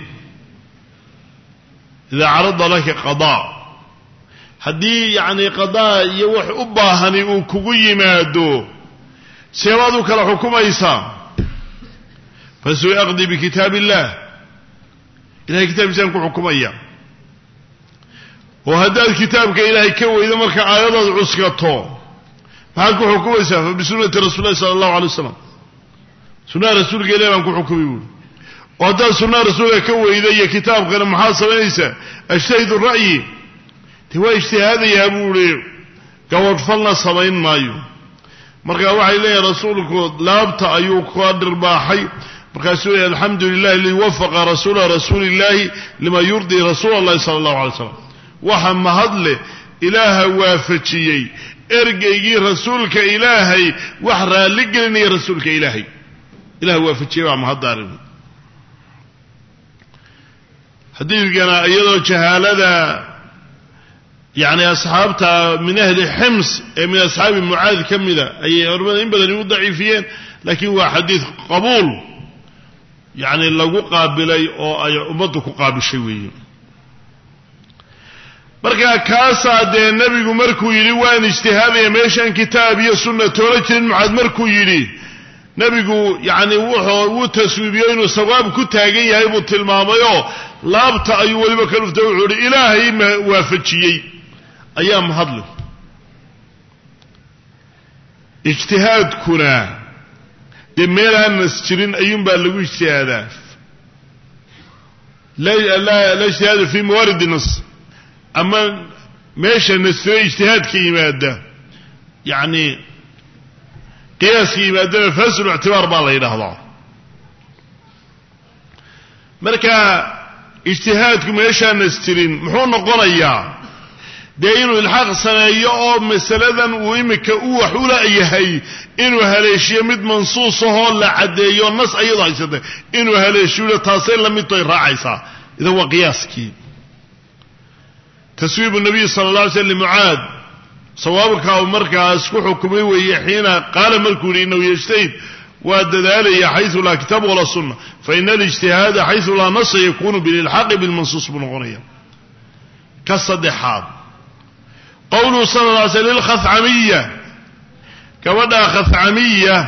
idaa carada laka qadaa haddii yacni qadaa iyo wax u baahani uu kugu yimaado seebaad u kala xukumaysaa fasuu aqdi bikitaab illah ilahay kitaabkiisaan ku xukumaya وهذا الكتاب كإلهي كوي إذا مرك آيات عسكته فهلك حكومة فبسنة رسول الله صلى الله عليه وسلم سنة رسول إلهي أنكو حكومة وهذا سنة رسول كوي إذا كتاب غير محاصر ليس اجتهد الرأي توا اجتهاد يا أبولي قوات فلنا سبعين مايو مركا وحي إليه رسولك لابت أيوك قادر باحي مركا سوري الحمد لله اللي وفق رسول رسول الله لما يرضي رسول الله صلى الله عليه وسلم وحم هدله إله وافتشي ارقي رسولك إلهي وحرى لقلني رسولك إلهي إله وافتشي وعم هدارني حديث كان أيضا جهالة يعني أصحابتها من أهل حمص من أصحاب معاذ كمذا أي أربعين بدن ضعيفين لكن هو حديث قبول يعني لو قابلي أو أي أمتك قابل شوي مركا كاسا دي النبي مركو يلي وان اجتهادي ميشان كتابي سنة تورجين معاذ مركو يلي نبي يعني وحو وتسويبين وسواب كتاغي يهيبو تلماميو لابتا أيو ولي بكالفتو وحوري إلهي ما وافتشيي أيام هضل اجتهاد كنا دميرها نسجرين أيام بألغو اجتهادات لا, لا, لا اجتهاد في موارد النص أما ماشا نسجرين اجتهاد كيمادة يعني قياس كيمادة فاسر اعتبار بالله ينهضا مركا اجتهادكم ماشا نسجرين محون قرية دينو الحق سنايا مسألة وإمك أوح ولا أيهي إنو هلاشية مد منصوصه لا عديو النص أيضا يسده إنو هلاشية تاصيل لم يطير راعيسا إذا هو قياسك تسويب النبي صلى الله عليه وسلم معاد صوابك أو مركا أسكو حكمي وهي حين قال ملكو لإنه يجتهد والدلالة حيث لا كتاب ولا سنة فإن الاجتهاد حيث لا نص يكون بالإلحاق بالمنصوص بالغنية كالصدحات قوله صلى الله عليه وسلم الخثعمية كودا خثعمية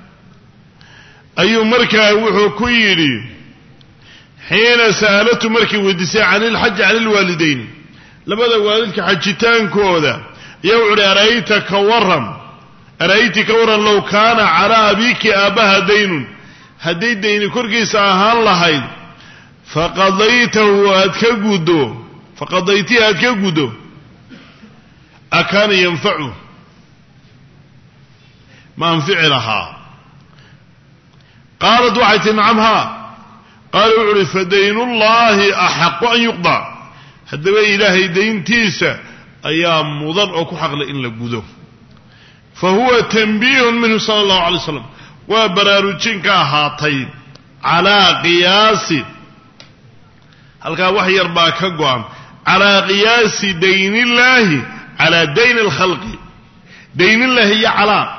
أي مركا وحكيري حين سألته مركا ودساء عن الحج عن الوالدين لماذا والدك حجتان كودا يوعر أرأيت كورم أرأيت كورا لو كان على أبيك أباها دين هدي دين كركي ساهان لهين فقضيته أتكقودو فقضيتي أتكقودو أكان ينفعه ما انفعلها قالت وحيت نعمها قالوا عرف دين الله أحق أن يقضى هذا إلهي دين تيسا أيام مضر أو كحق لإن لقوده فهو تنبيه منه صلى الله عليه وسلم وبرارجين كهاتين على قياس هل كان وحي يربا كقوام على قياس دين الله على دين الخلق دين الله هي على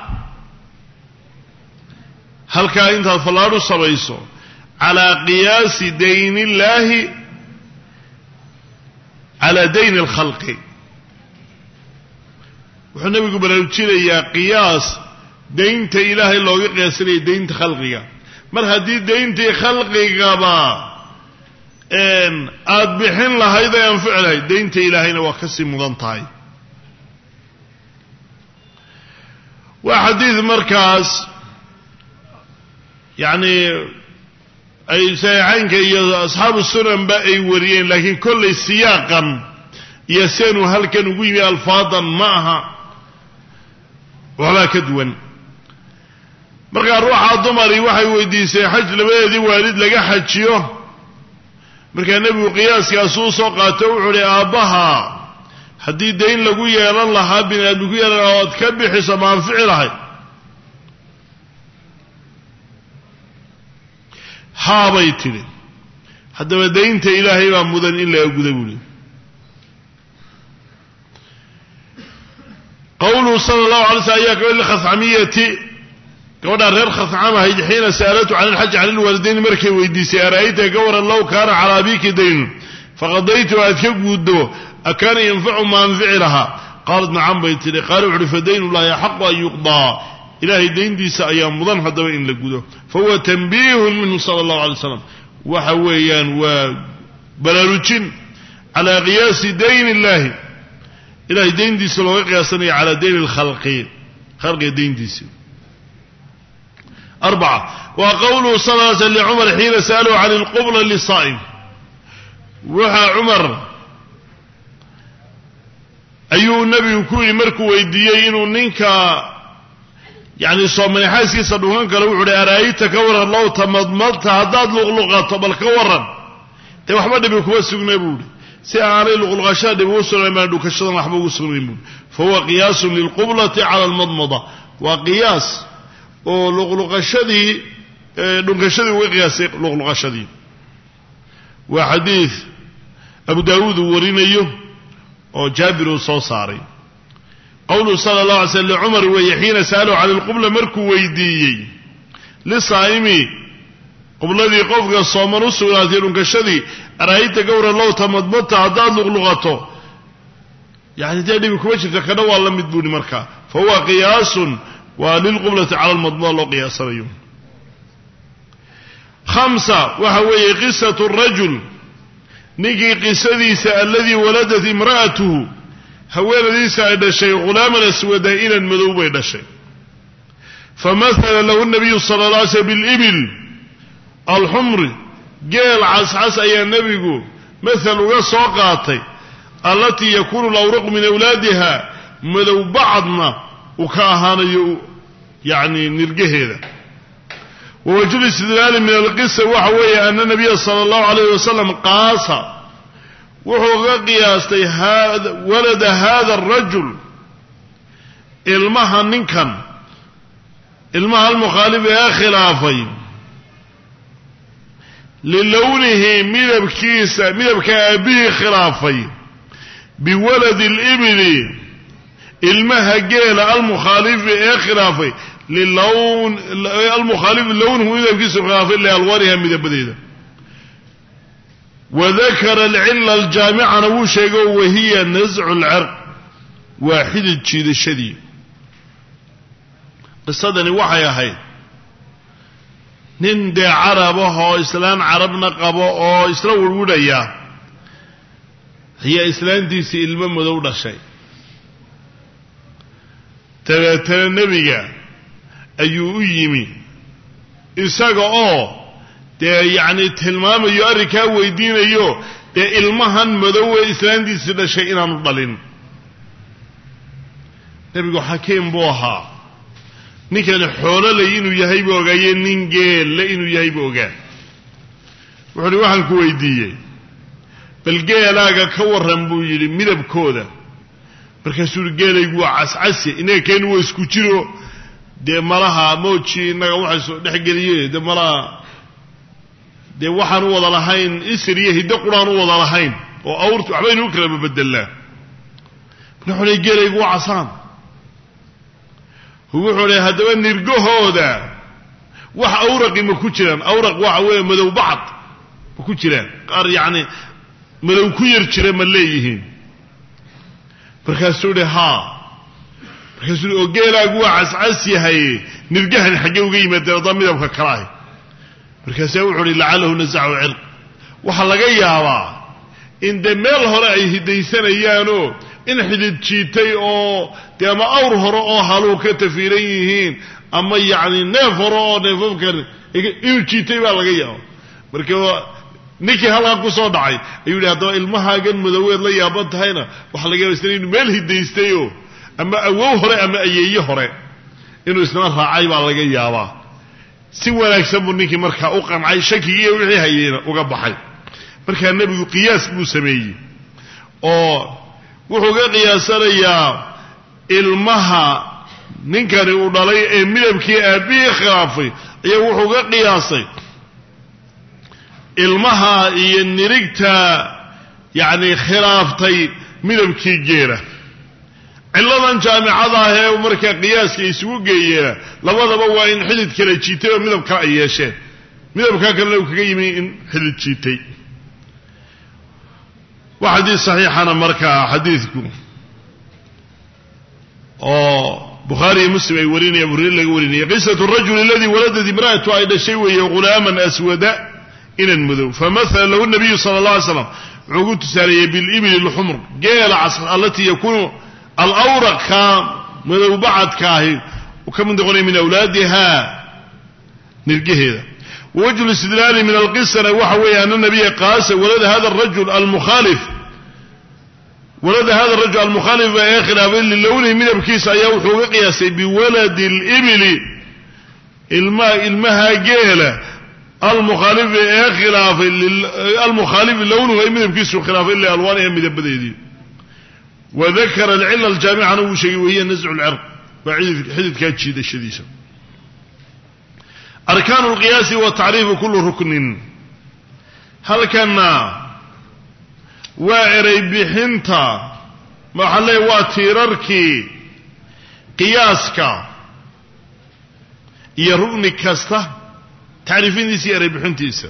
هل كان انت فلارو سبيسو على قياس دين الله على دين الخلق وحنا بيقول بلوتشيل يا قياس دين إله لو يقيس لي دين خلقك مر هدي دين خلقك با ان ادبحين له هيدا ينفع له دين إلهنا وكسي مضنطاي وحديث مركز يعني أي سيعينك يا أصحاب السنن بقي وريين لكن كل سياقا يسينوا هل كانوا قيمي ألفاظا معها ولا كدوا مركا روح الضمري وحي ويديسي حج لبيدي والد لقى حجيه مركا النبي قياس ياسوس وقاتوا على آبها حدي دين لقوا يا الله بنا لقوا يا الله وتكبي حسب عن فعلها هابيتني حتى ما دينت إلهي ومدن إلا يقدمني قوله صلى الله عليه وسلم يقول لخثعميتي كونا غير خثعمة حين سألته عن الحج عن الوالدين مركي ويديسي أرأيت قورا لو كان على أبيك دين فقضيت وأتكب وده أكان ينفع ما انفعلها قالت نعم بيتني قالوا عرف دين الله يحق أن يقضى إلهي دين دي سأيام مضان حتى وإن لقوده فهو تنبيه منه صلى الله عليه وسلم وحويان وبلالوشين على قياس دين الله إلى دين دي سلوى قياسني على دين الخلق خلق دين دي سلوى. أربعة وقوله صلى الله عليه وسلم لعمر حين سألوا عن القبلة للصائم وحى عمر أيها النبي يكون مركو ويديين وننكا يعني صومني حاسي صدوهنك لو عري أرأيتك ورا الله تمضمضت هداد لغلغة بل كورا تبا حمد بيكوا السجن بولي سيعالي لغلغشاء دبوسر لما دوك الشيطان محبوب السجن فهو قياس للقبلة على المضمضة وقياس ولغلغشدي لغلغشدي وقياس لغلغشدي وحديث أبو داود ورينيه وجابر صوصاري قوله صلى الله عليه وسلم عمر ويحين سألوا عن القبلة مركو ويديي للصائمي قبلة ذي قفق الصومن والسولاتين ونكشدي أرأيت قول الله تمضمضت عداد لغلغته يعني تاني بكوشي تكنوا الله مدبوني مركا فهو قياس وللقبلة على المضمضة لو قياس ريون. خمسة وهو قصة الرجل نجي قصديس الذي ولدت امرأته هوين ليس عند شيء غلاما اسودا الى المذوب الى شيء فمثل له النبي صلى الله عليه وسلم بالإبل الحمر قال عسعس اي النبي مثل وسوقاتي التي يكون الاورق من اولادها مذو بعضنا وكاهان يعني نلقى هذا. ووجد استدلال من القصة وحوية أن النبي صلى الله عليه وسلم قاس وحو قياستي هذا ولد هذا الرجل المها ننكن المها المخالف يا خلافي للونه مذب كيسة مذب كأبيه خلافي بولد الإبل المها قيل المخالف يا خلافي للون المخالف اللون هو إذا كيس خلافي اللي ألوانها مذب بديدة. وذكر العلة الجامعة نوشة وهي نزع العرق واحد الشيء الشديد. قصدني وحي هاي نندى عربه إسلام عربنا قبا أو إسلام الودية هي إسلام دي سي إلما مدودة شيء ترى ترى النبي أيو يمي إساق أو ده يعني تلمام يؤركا ويدين أيو ده إلمهن مدوة إسلام دي سي شيئنا نضلين نبي حكيم بوها ninkan xoolo leh inuu yahay boogay nin geel leh inuu yahay boogay wuxuu waxaan ku weydiiyay bal geelaaga ka waran buu yiri midabkooda markaasuu geelaygu waa cascasi inay keen way isku jiro de malaha mooji inaga waxa soo dhaxgeliyay de malaha de waxaan wada lahayn isriye hidda quraan wada lahayn oo awrtu waxba inuu kala bedelaa wuxuu geelaygu waa casaan هو حولي هدوا نرجوهودا وح أورق ما كتيران أورق وعوي مدو بعض كتيران قار يعني مدو كير كتيران مليهين بركاسوري ها بركاسوري أوجيلا جوا عس عسي هاي نرجعهن حاجة وقيمة ضمن ذا بكراهي بركاسوري حولي لعله نزعوا عرق وحلاقي يا إن دمال هراء هديسان أيانو in xidid jiitay oo de ama awr hore oo haluu ka tafiirayeen ama yaani neef hore oo neefkan inuu jiitay baa laga yaabo marka ninkii halka ku soo dhacay ayuu yiraahdaa ilmahaagan madaweed la yaaban tahayna waxa laga yaabaa inuu meel hidaystayo ama awow hore ama ayeeyo hore inuu isna raacay baa laga yaabaa si wanaagsan buu ninkii marka u qancay shakiga wixii hayeen uga baxay marka nabigu qiyaas buu sameeyay oo wuxuu ka qiyaasanayaa ilmaha ninkani uu dhalay ee midabkii aabihi khilaafay ayaa wuxuu ka qiyaasay ilmaha iyo nirigta yani khilaaftay midabkii geela ciladan jaamicada ah ee markaa qiyaaska isugu geeyeen labadaba waa in xidid kala jiitay oo midab kala yeesheen midabka kale uu kaga yimi in xidid jiitay. وحديث صحيح أنا مركا حديثكم أو بخاري مسلم يوريني يوريني يوريني قصة الرجل الذي ولدت امرأته عند شيء وهي غلاما أسودا إلى المذوب فمثل له النبي صلى الله عليه وسلم عقود تسارية بالإبل الحمر قيل عصر التي يكون الأورق من بعد كاهي وكم دغني من أولادها نلقيه هذا. ووجه الاستدلال من القصة وحوي أن النبي قاس ولد هذا الرجل المخالف ولد هذا الرجل المخالف خلاف للونه من بكيس يوحو قياس بولد الإبل الماء المها جيلة المخالف خلاف المخالف لونه من بكيس خلاف إلا ألوانها من بديدي. وذكر العلة الجامعة عنه شيء وهي نزع العرق بعيد حدث كانت شيء الشديسة. أركان القياس والتعريف كل ركن هل كان واعري بحنتا محلي واتيرركي قياسك يرغني كاستا تعريفين دي سياري بحنتيسا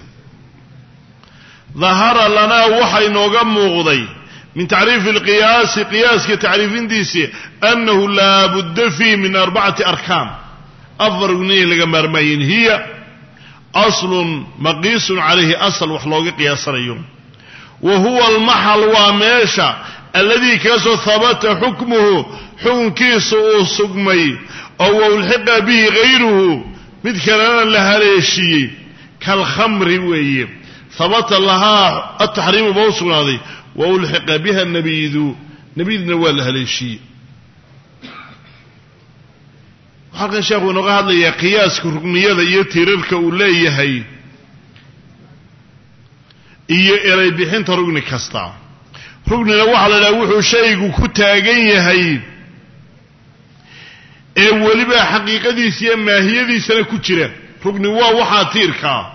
ظهر لنا وحي نوغم مغضي من تعريف القياس قياس كتعريفين دي سي أنه لا بد فيه من أربعة أركان. أفضل ركنية لغمارمين هي أصل مقيس عليه أصل وحلوغي قياس ريوم وهو المحل واميشا الذي كسو ثبت حكمه حكم كيسو سقمي أو الحق به غيره مثل لها ليشي كالخمر ويه ثبت لها التحريم بوصل هذه وألحق بها النبيذ نبيذ نوال لها ليشي. حقا شاكو نقاط لي قياس كركنية يتيرلك أولي هاي إيه إري بحين ترقني كاستا رقني لو على لوحو شيء كتاقين يهي إيه ولبا حقيقة دي سيما ما هي دي سنة كتيرة رقني وا وحا تيركا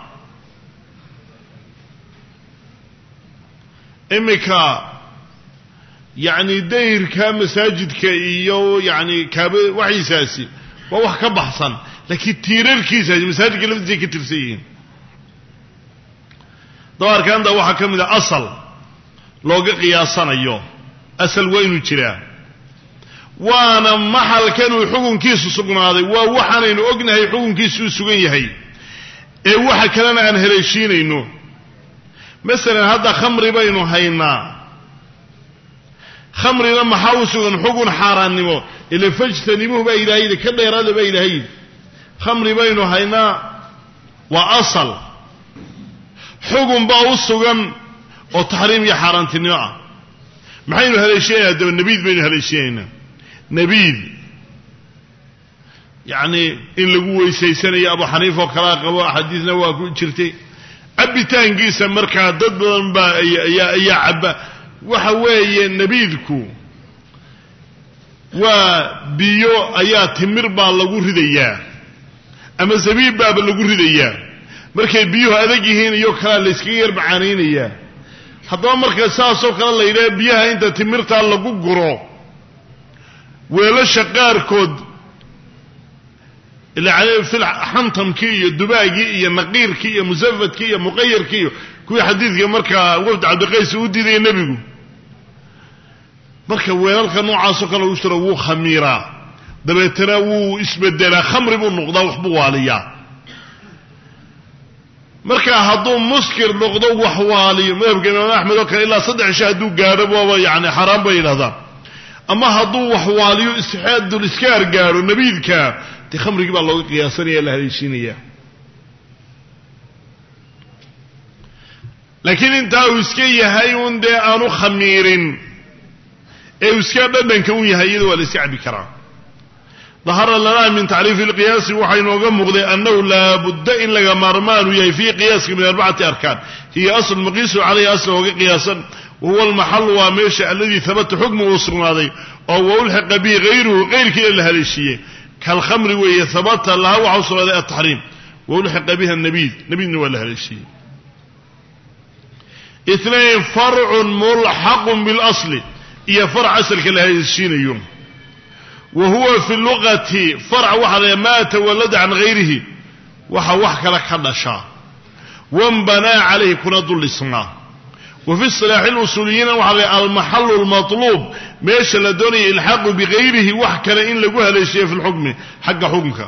إمكا يعني داير كمساجد كإيو يعني كاب وحي ساسي ووح كبحصا لكن تيرر كيسا مساجد كلمة زي كتفسيين دوار كان ده وحا كمدا أصل لوغا قياسانا يو أصل وينو جرا وانا محل كانوا يحقون كيسو سقناضي ووحانا ينو اقنا يحقون كيسو سقن يهي اي وحا كلانا عن هليشين ينو مثلا هذا خمر بينو هينا خمر لما حاوسوا نحقون حاران نمو اللي فجتنموه با إلهي كده يراد با إلهي خمر بينو هينا وأصل حكم باوسوغان او تحريم يا حارانتنيا maxaynu haleeshayna daba nabiid baynu haleeshayna nabiid yaani in lagu weysaysanayo Abu Hanifa kala qabo xadiisna waa ku jirtay abitaangiisa marka dad badan ba ayaa abba waxa weeye nabiidku waa biyo ayaa timir baa lagu ridayaa ama zabiib baa lagu ridayaa markay biyuhu adag yihiin iyo kala la iska yar bacaanaynayaa haddaba marka saasoo kale la yidhaah biyaha inta timirta lagu guro weelasha qaarkood ila calee fil xantamkii iyo dubaagii iyo naqiirkii iyo musafadkii iyo muqayyirkii iyo kuwii xadiidka marka wafd Cabdiqays u diiday nabigu marka weelalka noocaas oo kale uu shiro wuu khamiira dabeetana wuu isbedelaa khamri buu noqdaa wax buu waaliyaa marka hadduu muskir noqdo wax waaliyo madhabka Imaam Ahmed oo kale ilaa saddex shay haduu gaaro waa yaani xaraam bay yiraahdaan ama hadduu wax waaliyo istixaadul iskaar gaaro nabiidka ti khamrigi baa looga qiyaasanaya la haleeshinaya laakiin inta uu iska yahay undee aanu khamiirin ee iska dhadhanka uu yahay iyadoo la isticbi karaa ظهر لنا من تعريف القياس وحين وقمغ أنه لا بد إن لغا مرمان يهي في قياس من أربعة أركان هي أصل مقيس عليه أصل وقياسا وهو المحل واميش الذي ثبت حكمه وصرنا هذا أو ألحق به غيره غير كلا لها للشيء كالخمر وهي ثبت لها وعصر هذا التحريم وألحق بها النبيذ نبيذ ولها للشيء اثنين فرع ملحق بالأصل هي فرع أصل كلا للشيء اليوم وهو في اللغة فرع واحد ما تولد عن غيره وحا وحكا لك حدشا وانبنى عليه كناد الإصناع وفي الصلاح الأصوليين وحا المحل المطلوب ماشا لدوني الحق بغيره وحكا لإن لقوها ليشيه في الحكم حق حكمك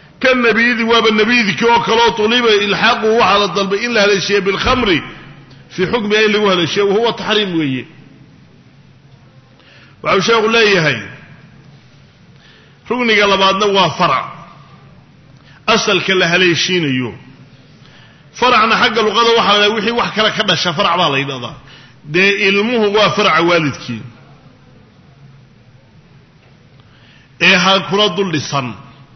كالنبيذ واب النبيذ كوكالو طليب الحق وحا للضلب إلا ليشيه بالخمر في حكم أي اللي هو هذا الشيء وهو تحريم ويه وعشان أقول لي هاي ركني قال بعضنا هو فرع أصل كله هليشين يو فرعنا حق اللغة وحلا وحي وحكى لك هذا الشفرع بالي هذا ده علمه هو فرع والدك إيه هالكرة اللسان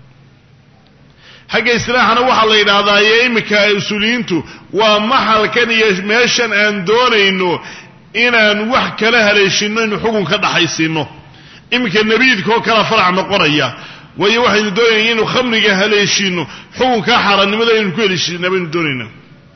حق إصلاحنا وحلا هذا يمك أصولينته ومحل كان يمشن أن دون إنه إن وحكى له هليشين إنه حكم كذا حيسينه إمك النبي كو كلا فرع مقرية وهي واحد دونين إنه خمر هليشينه حكم كحر إنه ماذا ينكوي لشين نبين دونينه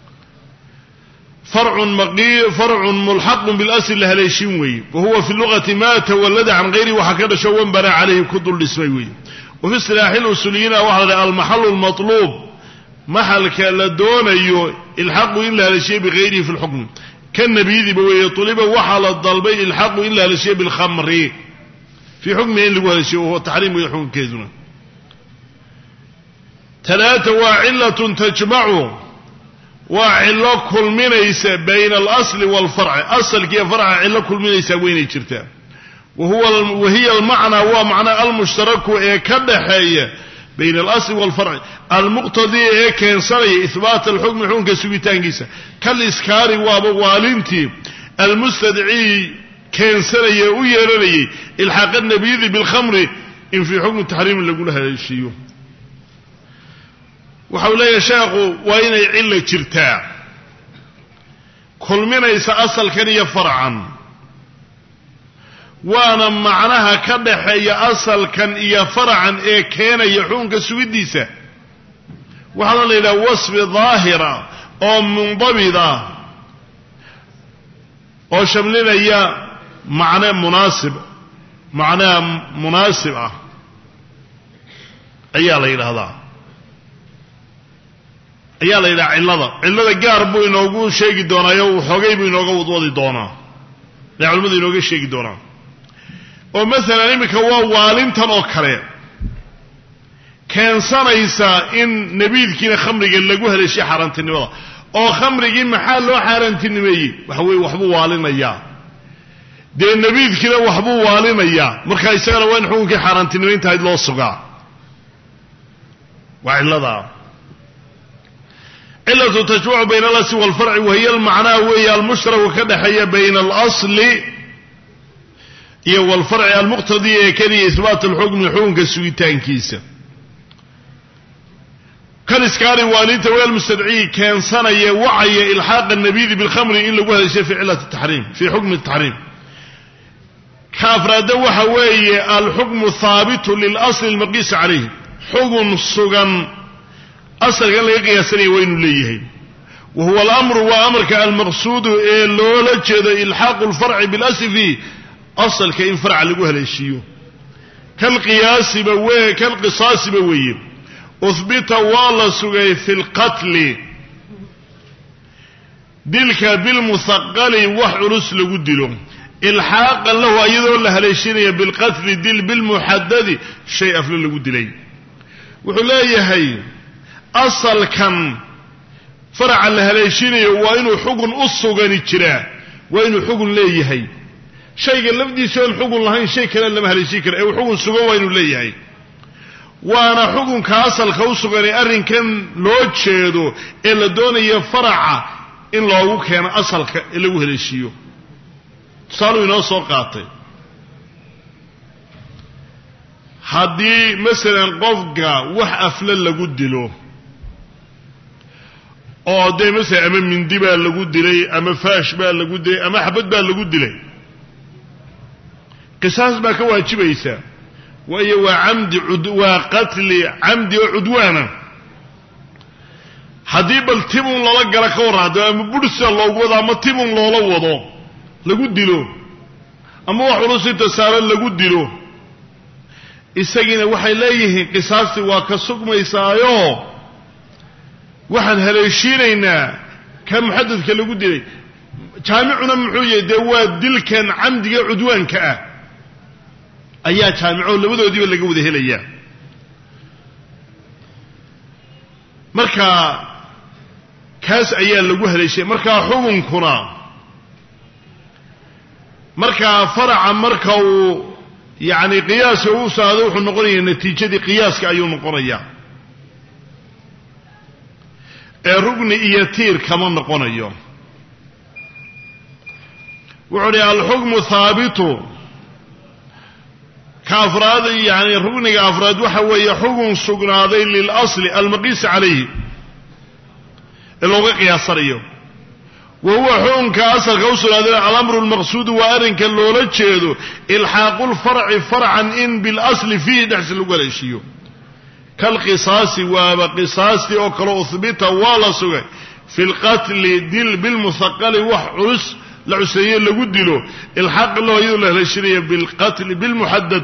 فرع مقي فرع ملحق بالأصل هليشين وي وهو في اللغة ما تولد عن غيره وحكذا شوان برا عليه كدر الاسمي وفي اصطلاح الأصوليين واحد المحل المطلوب محل كلا دون أيو الحق إلا هليشين بغيره في الحكم كالنبي ذي بوي طلب وحل الضلبي الحق إلا هليشين بالخمر في حكم إيه اللي هو هذا الشيء وهو تحريم ويحكم كيزنا ثلاثة وعلة تجمع وعلة كل من يسا بين الأصل والفرع أصل كي فرع علة كل من يسا وين يشرتها وهو وهي المعنى هو معنى المشترك كدحية بين الأصل والفرع المقتضي كان صري إثبات الحكم حكم كسبيتان كيسا كالإسكاري وابوالنتي المستدعي كان سرية ويرني الحق النبي بالخمر إن في حكم التحريم اللي يقولها الشيء وحوله يشاق وين يعل ترتاع كل من يسأصل كان يفرعا وانا معناها كدح يأصل كان يفرعا إيه كان يحون كسويديسة وحوله إلى وصف ظاهرة أو منضبطة أو شملنا إياه معنى مناسب معنى مناسبة أيها ليلة هذا أيها ليلة علة علة قاربوا ينوغو شيء دونا يو حقيبوا ينوغو وضوضي دونا لا علماء ينوغو شيء دونا ومثلا إمك هو والنتان أكره كان سنيسا إن نبيذ كينا خمرق اللقوها لشي حارنتين وضا أو خمرق محال لو حارنتين وي وحوي وحبو والنا إياه dee nabiidkina waxbuu waalinaya marka isagana waa in xukunkii xaaraantinimeynta ayd loo sugaa waa cilada cilatu tajmucu bayna al-asli wal-far'i wa hiya al-macnaa weeye al-mushtarak ka dhaxeeya bayna al-asli iyo wal-far'i al-muqtadi ee kaliya isbaat al-hukm xukunka sugitaankiisa kan iskaari waalinta wal mustadci kan sanaya wacaya ilhaaq an-nabiy bil-khamr in lagu hadashay fi cilati at-tahrim fi hukm at-tahrim كافر دوحة وهي الحكم ثابت للأصل المقيس عليه حكم سجن أصل قال لك يا سني وين ليه وهو الأمر وأمرك المقصود لولا كذا إلحاق الفرع بالأصل فيه أصل كإن فرع لجوه الشيء كالقياس بويه كالقصاص بويه أثبت والله سجى في القتل دلك بالمثقل وحرس لجدلهم الحاق له أيضا لهليشينيا بالقتل دل بالمحدد شيء أفل اللي قد لي وحلايا هي أصل كان فرع لهليشينيا وإنه حقن أصغني كرا وإنه حقن لي هي شيء لفدي سؤال حقن لهين شيء كلا لما هليشيكر أو حقن سغوا وإنه لي هي وأنا حقن كأصل خوصغني أرن كان لو تشيدو إلا دوني فرع إن لو كان أصل اللي هو هليشيو صاروا ينصر قاطع هذه مثلا قفقة وح أفلل لقد له أو ده مثلا أما من دي بقى لقد لي أما فاش بقى لقد لي أما حبت بقى لقد لي قصاص بقى كوا تشبيسا وهي وعمد عدوى قتل عمد عدوانا هذه بالتيمون الله لقى كورا ده مبرس الله وضع ما تيمون الله وضع lagu dilo ama wax culus inta saaran lagu dilo isagina waxay leeyihiin qisaasti waa ka sugmaysaayo waxaan haleeshiinaynaa ka muhaddadka lagu dilay jaamicuna muxuu yahay waa dilkan camdiga cudwaanka ah ayaa jaamico labadoodiiba laga wada helaya kaas ayaa lagu haleeshay markaa xukunkuna markaa faraca marka uu yacni qiyaaska uu saado wuxuu noqonayaa natiijadii qiyaaska ayuu noqonayaa ee rugni iyo tiir kama noqonayo wuxuu hi alxukmu haabitu ka afraad yani rugniga afraad waxa weeye xukun sugnaaday lilasli almaqiis calayhi ee looga qiyaasanayo wa huwa xukunka asalka u sugnaaday alamru lmaqsuudu waa arrinka loola jeedo ilxaaqu lfarci farcan in bilasli fiihi dhexsi lagu haleeshiiyo kalqisaasi waaba qisaastii oo kale uhbita waa la sugay fi lqatli dil bilmuhaqali wax culus la cuseeye lagu dilo ilxaaq loo iyadoo la haleeshinaya bilqatli bilmuxadad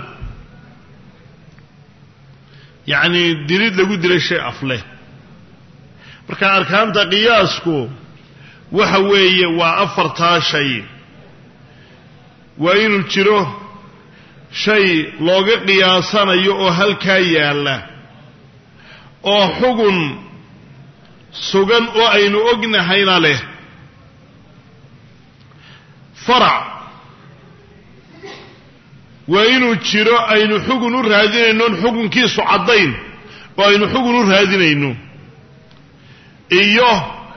yacni dilid lagu dilay shay af leh marka arkaanta qiyaasku waxa weeye waa afartaa shay waa inuu jiro shay looga qiyaasanayo oo halkaa yaalla oo xugun sugan oo aynu ognahayna leh farac waa inuu jiro aynu xugun u raadinayno xukunkiisu caddayn oo aynu xugun u raadinayno iyo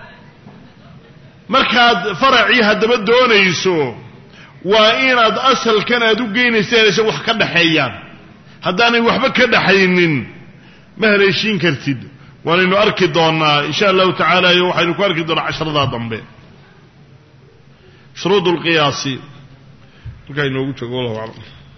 markaad faracii haddaba doonayso waa inaad asalkan aad u geynaysa helaysa wax ka dhaxeeyaan haddaanay waxba ka dhaxaynin ma haleeshiin kartid waanaynu arki doonaa insha allahu tacaala iyo waxaynu ku arki doonaa casharadaa dambe shuruud lqiyaasi markaa inoogu joogo wallahu aclam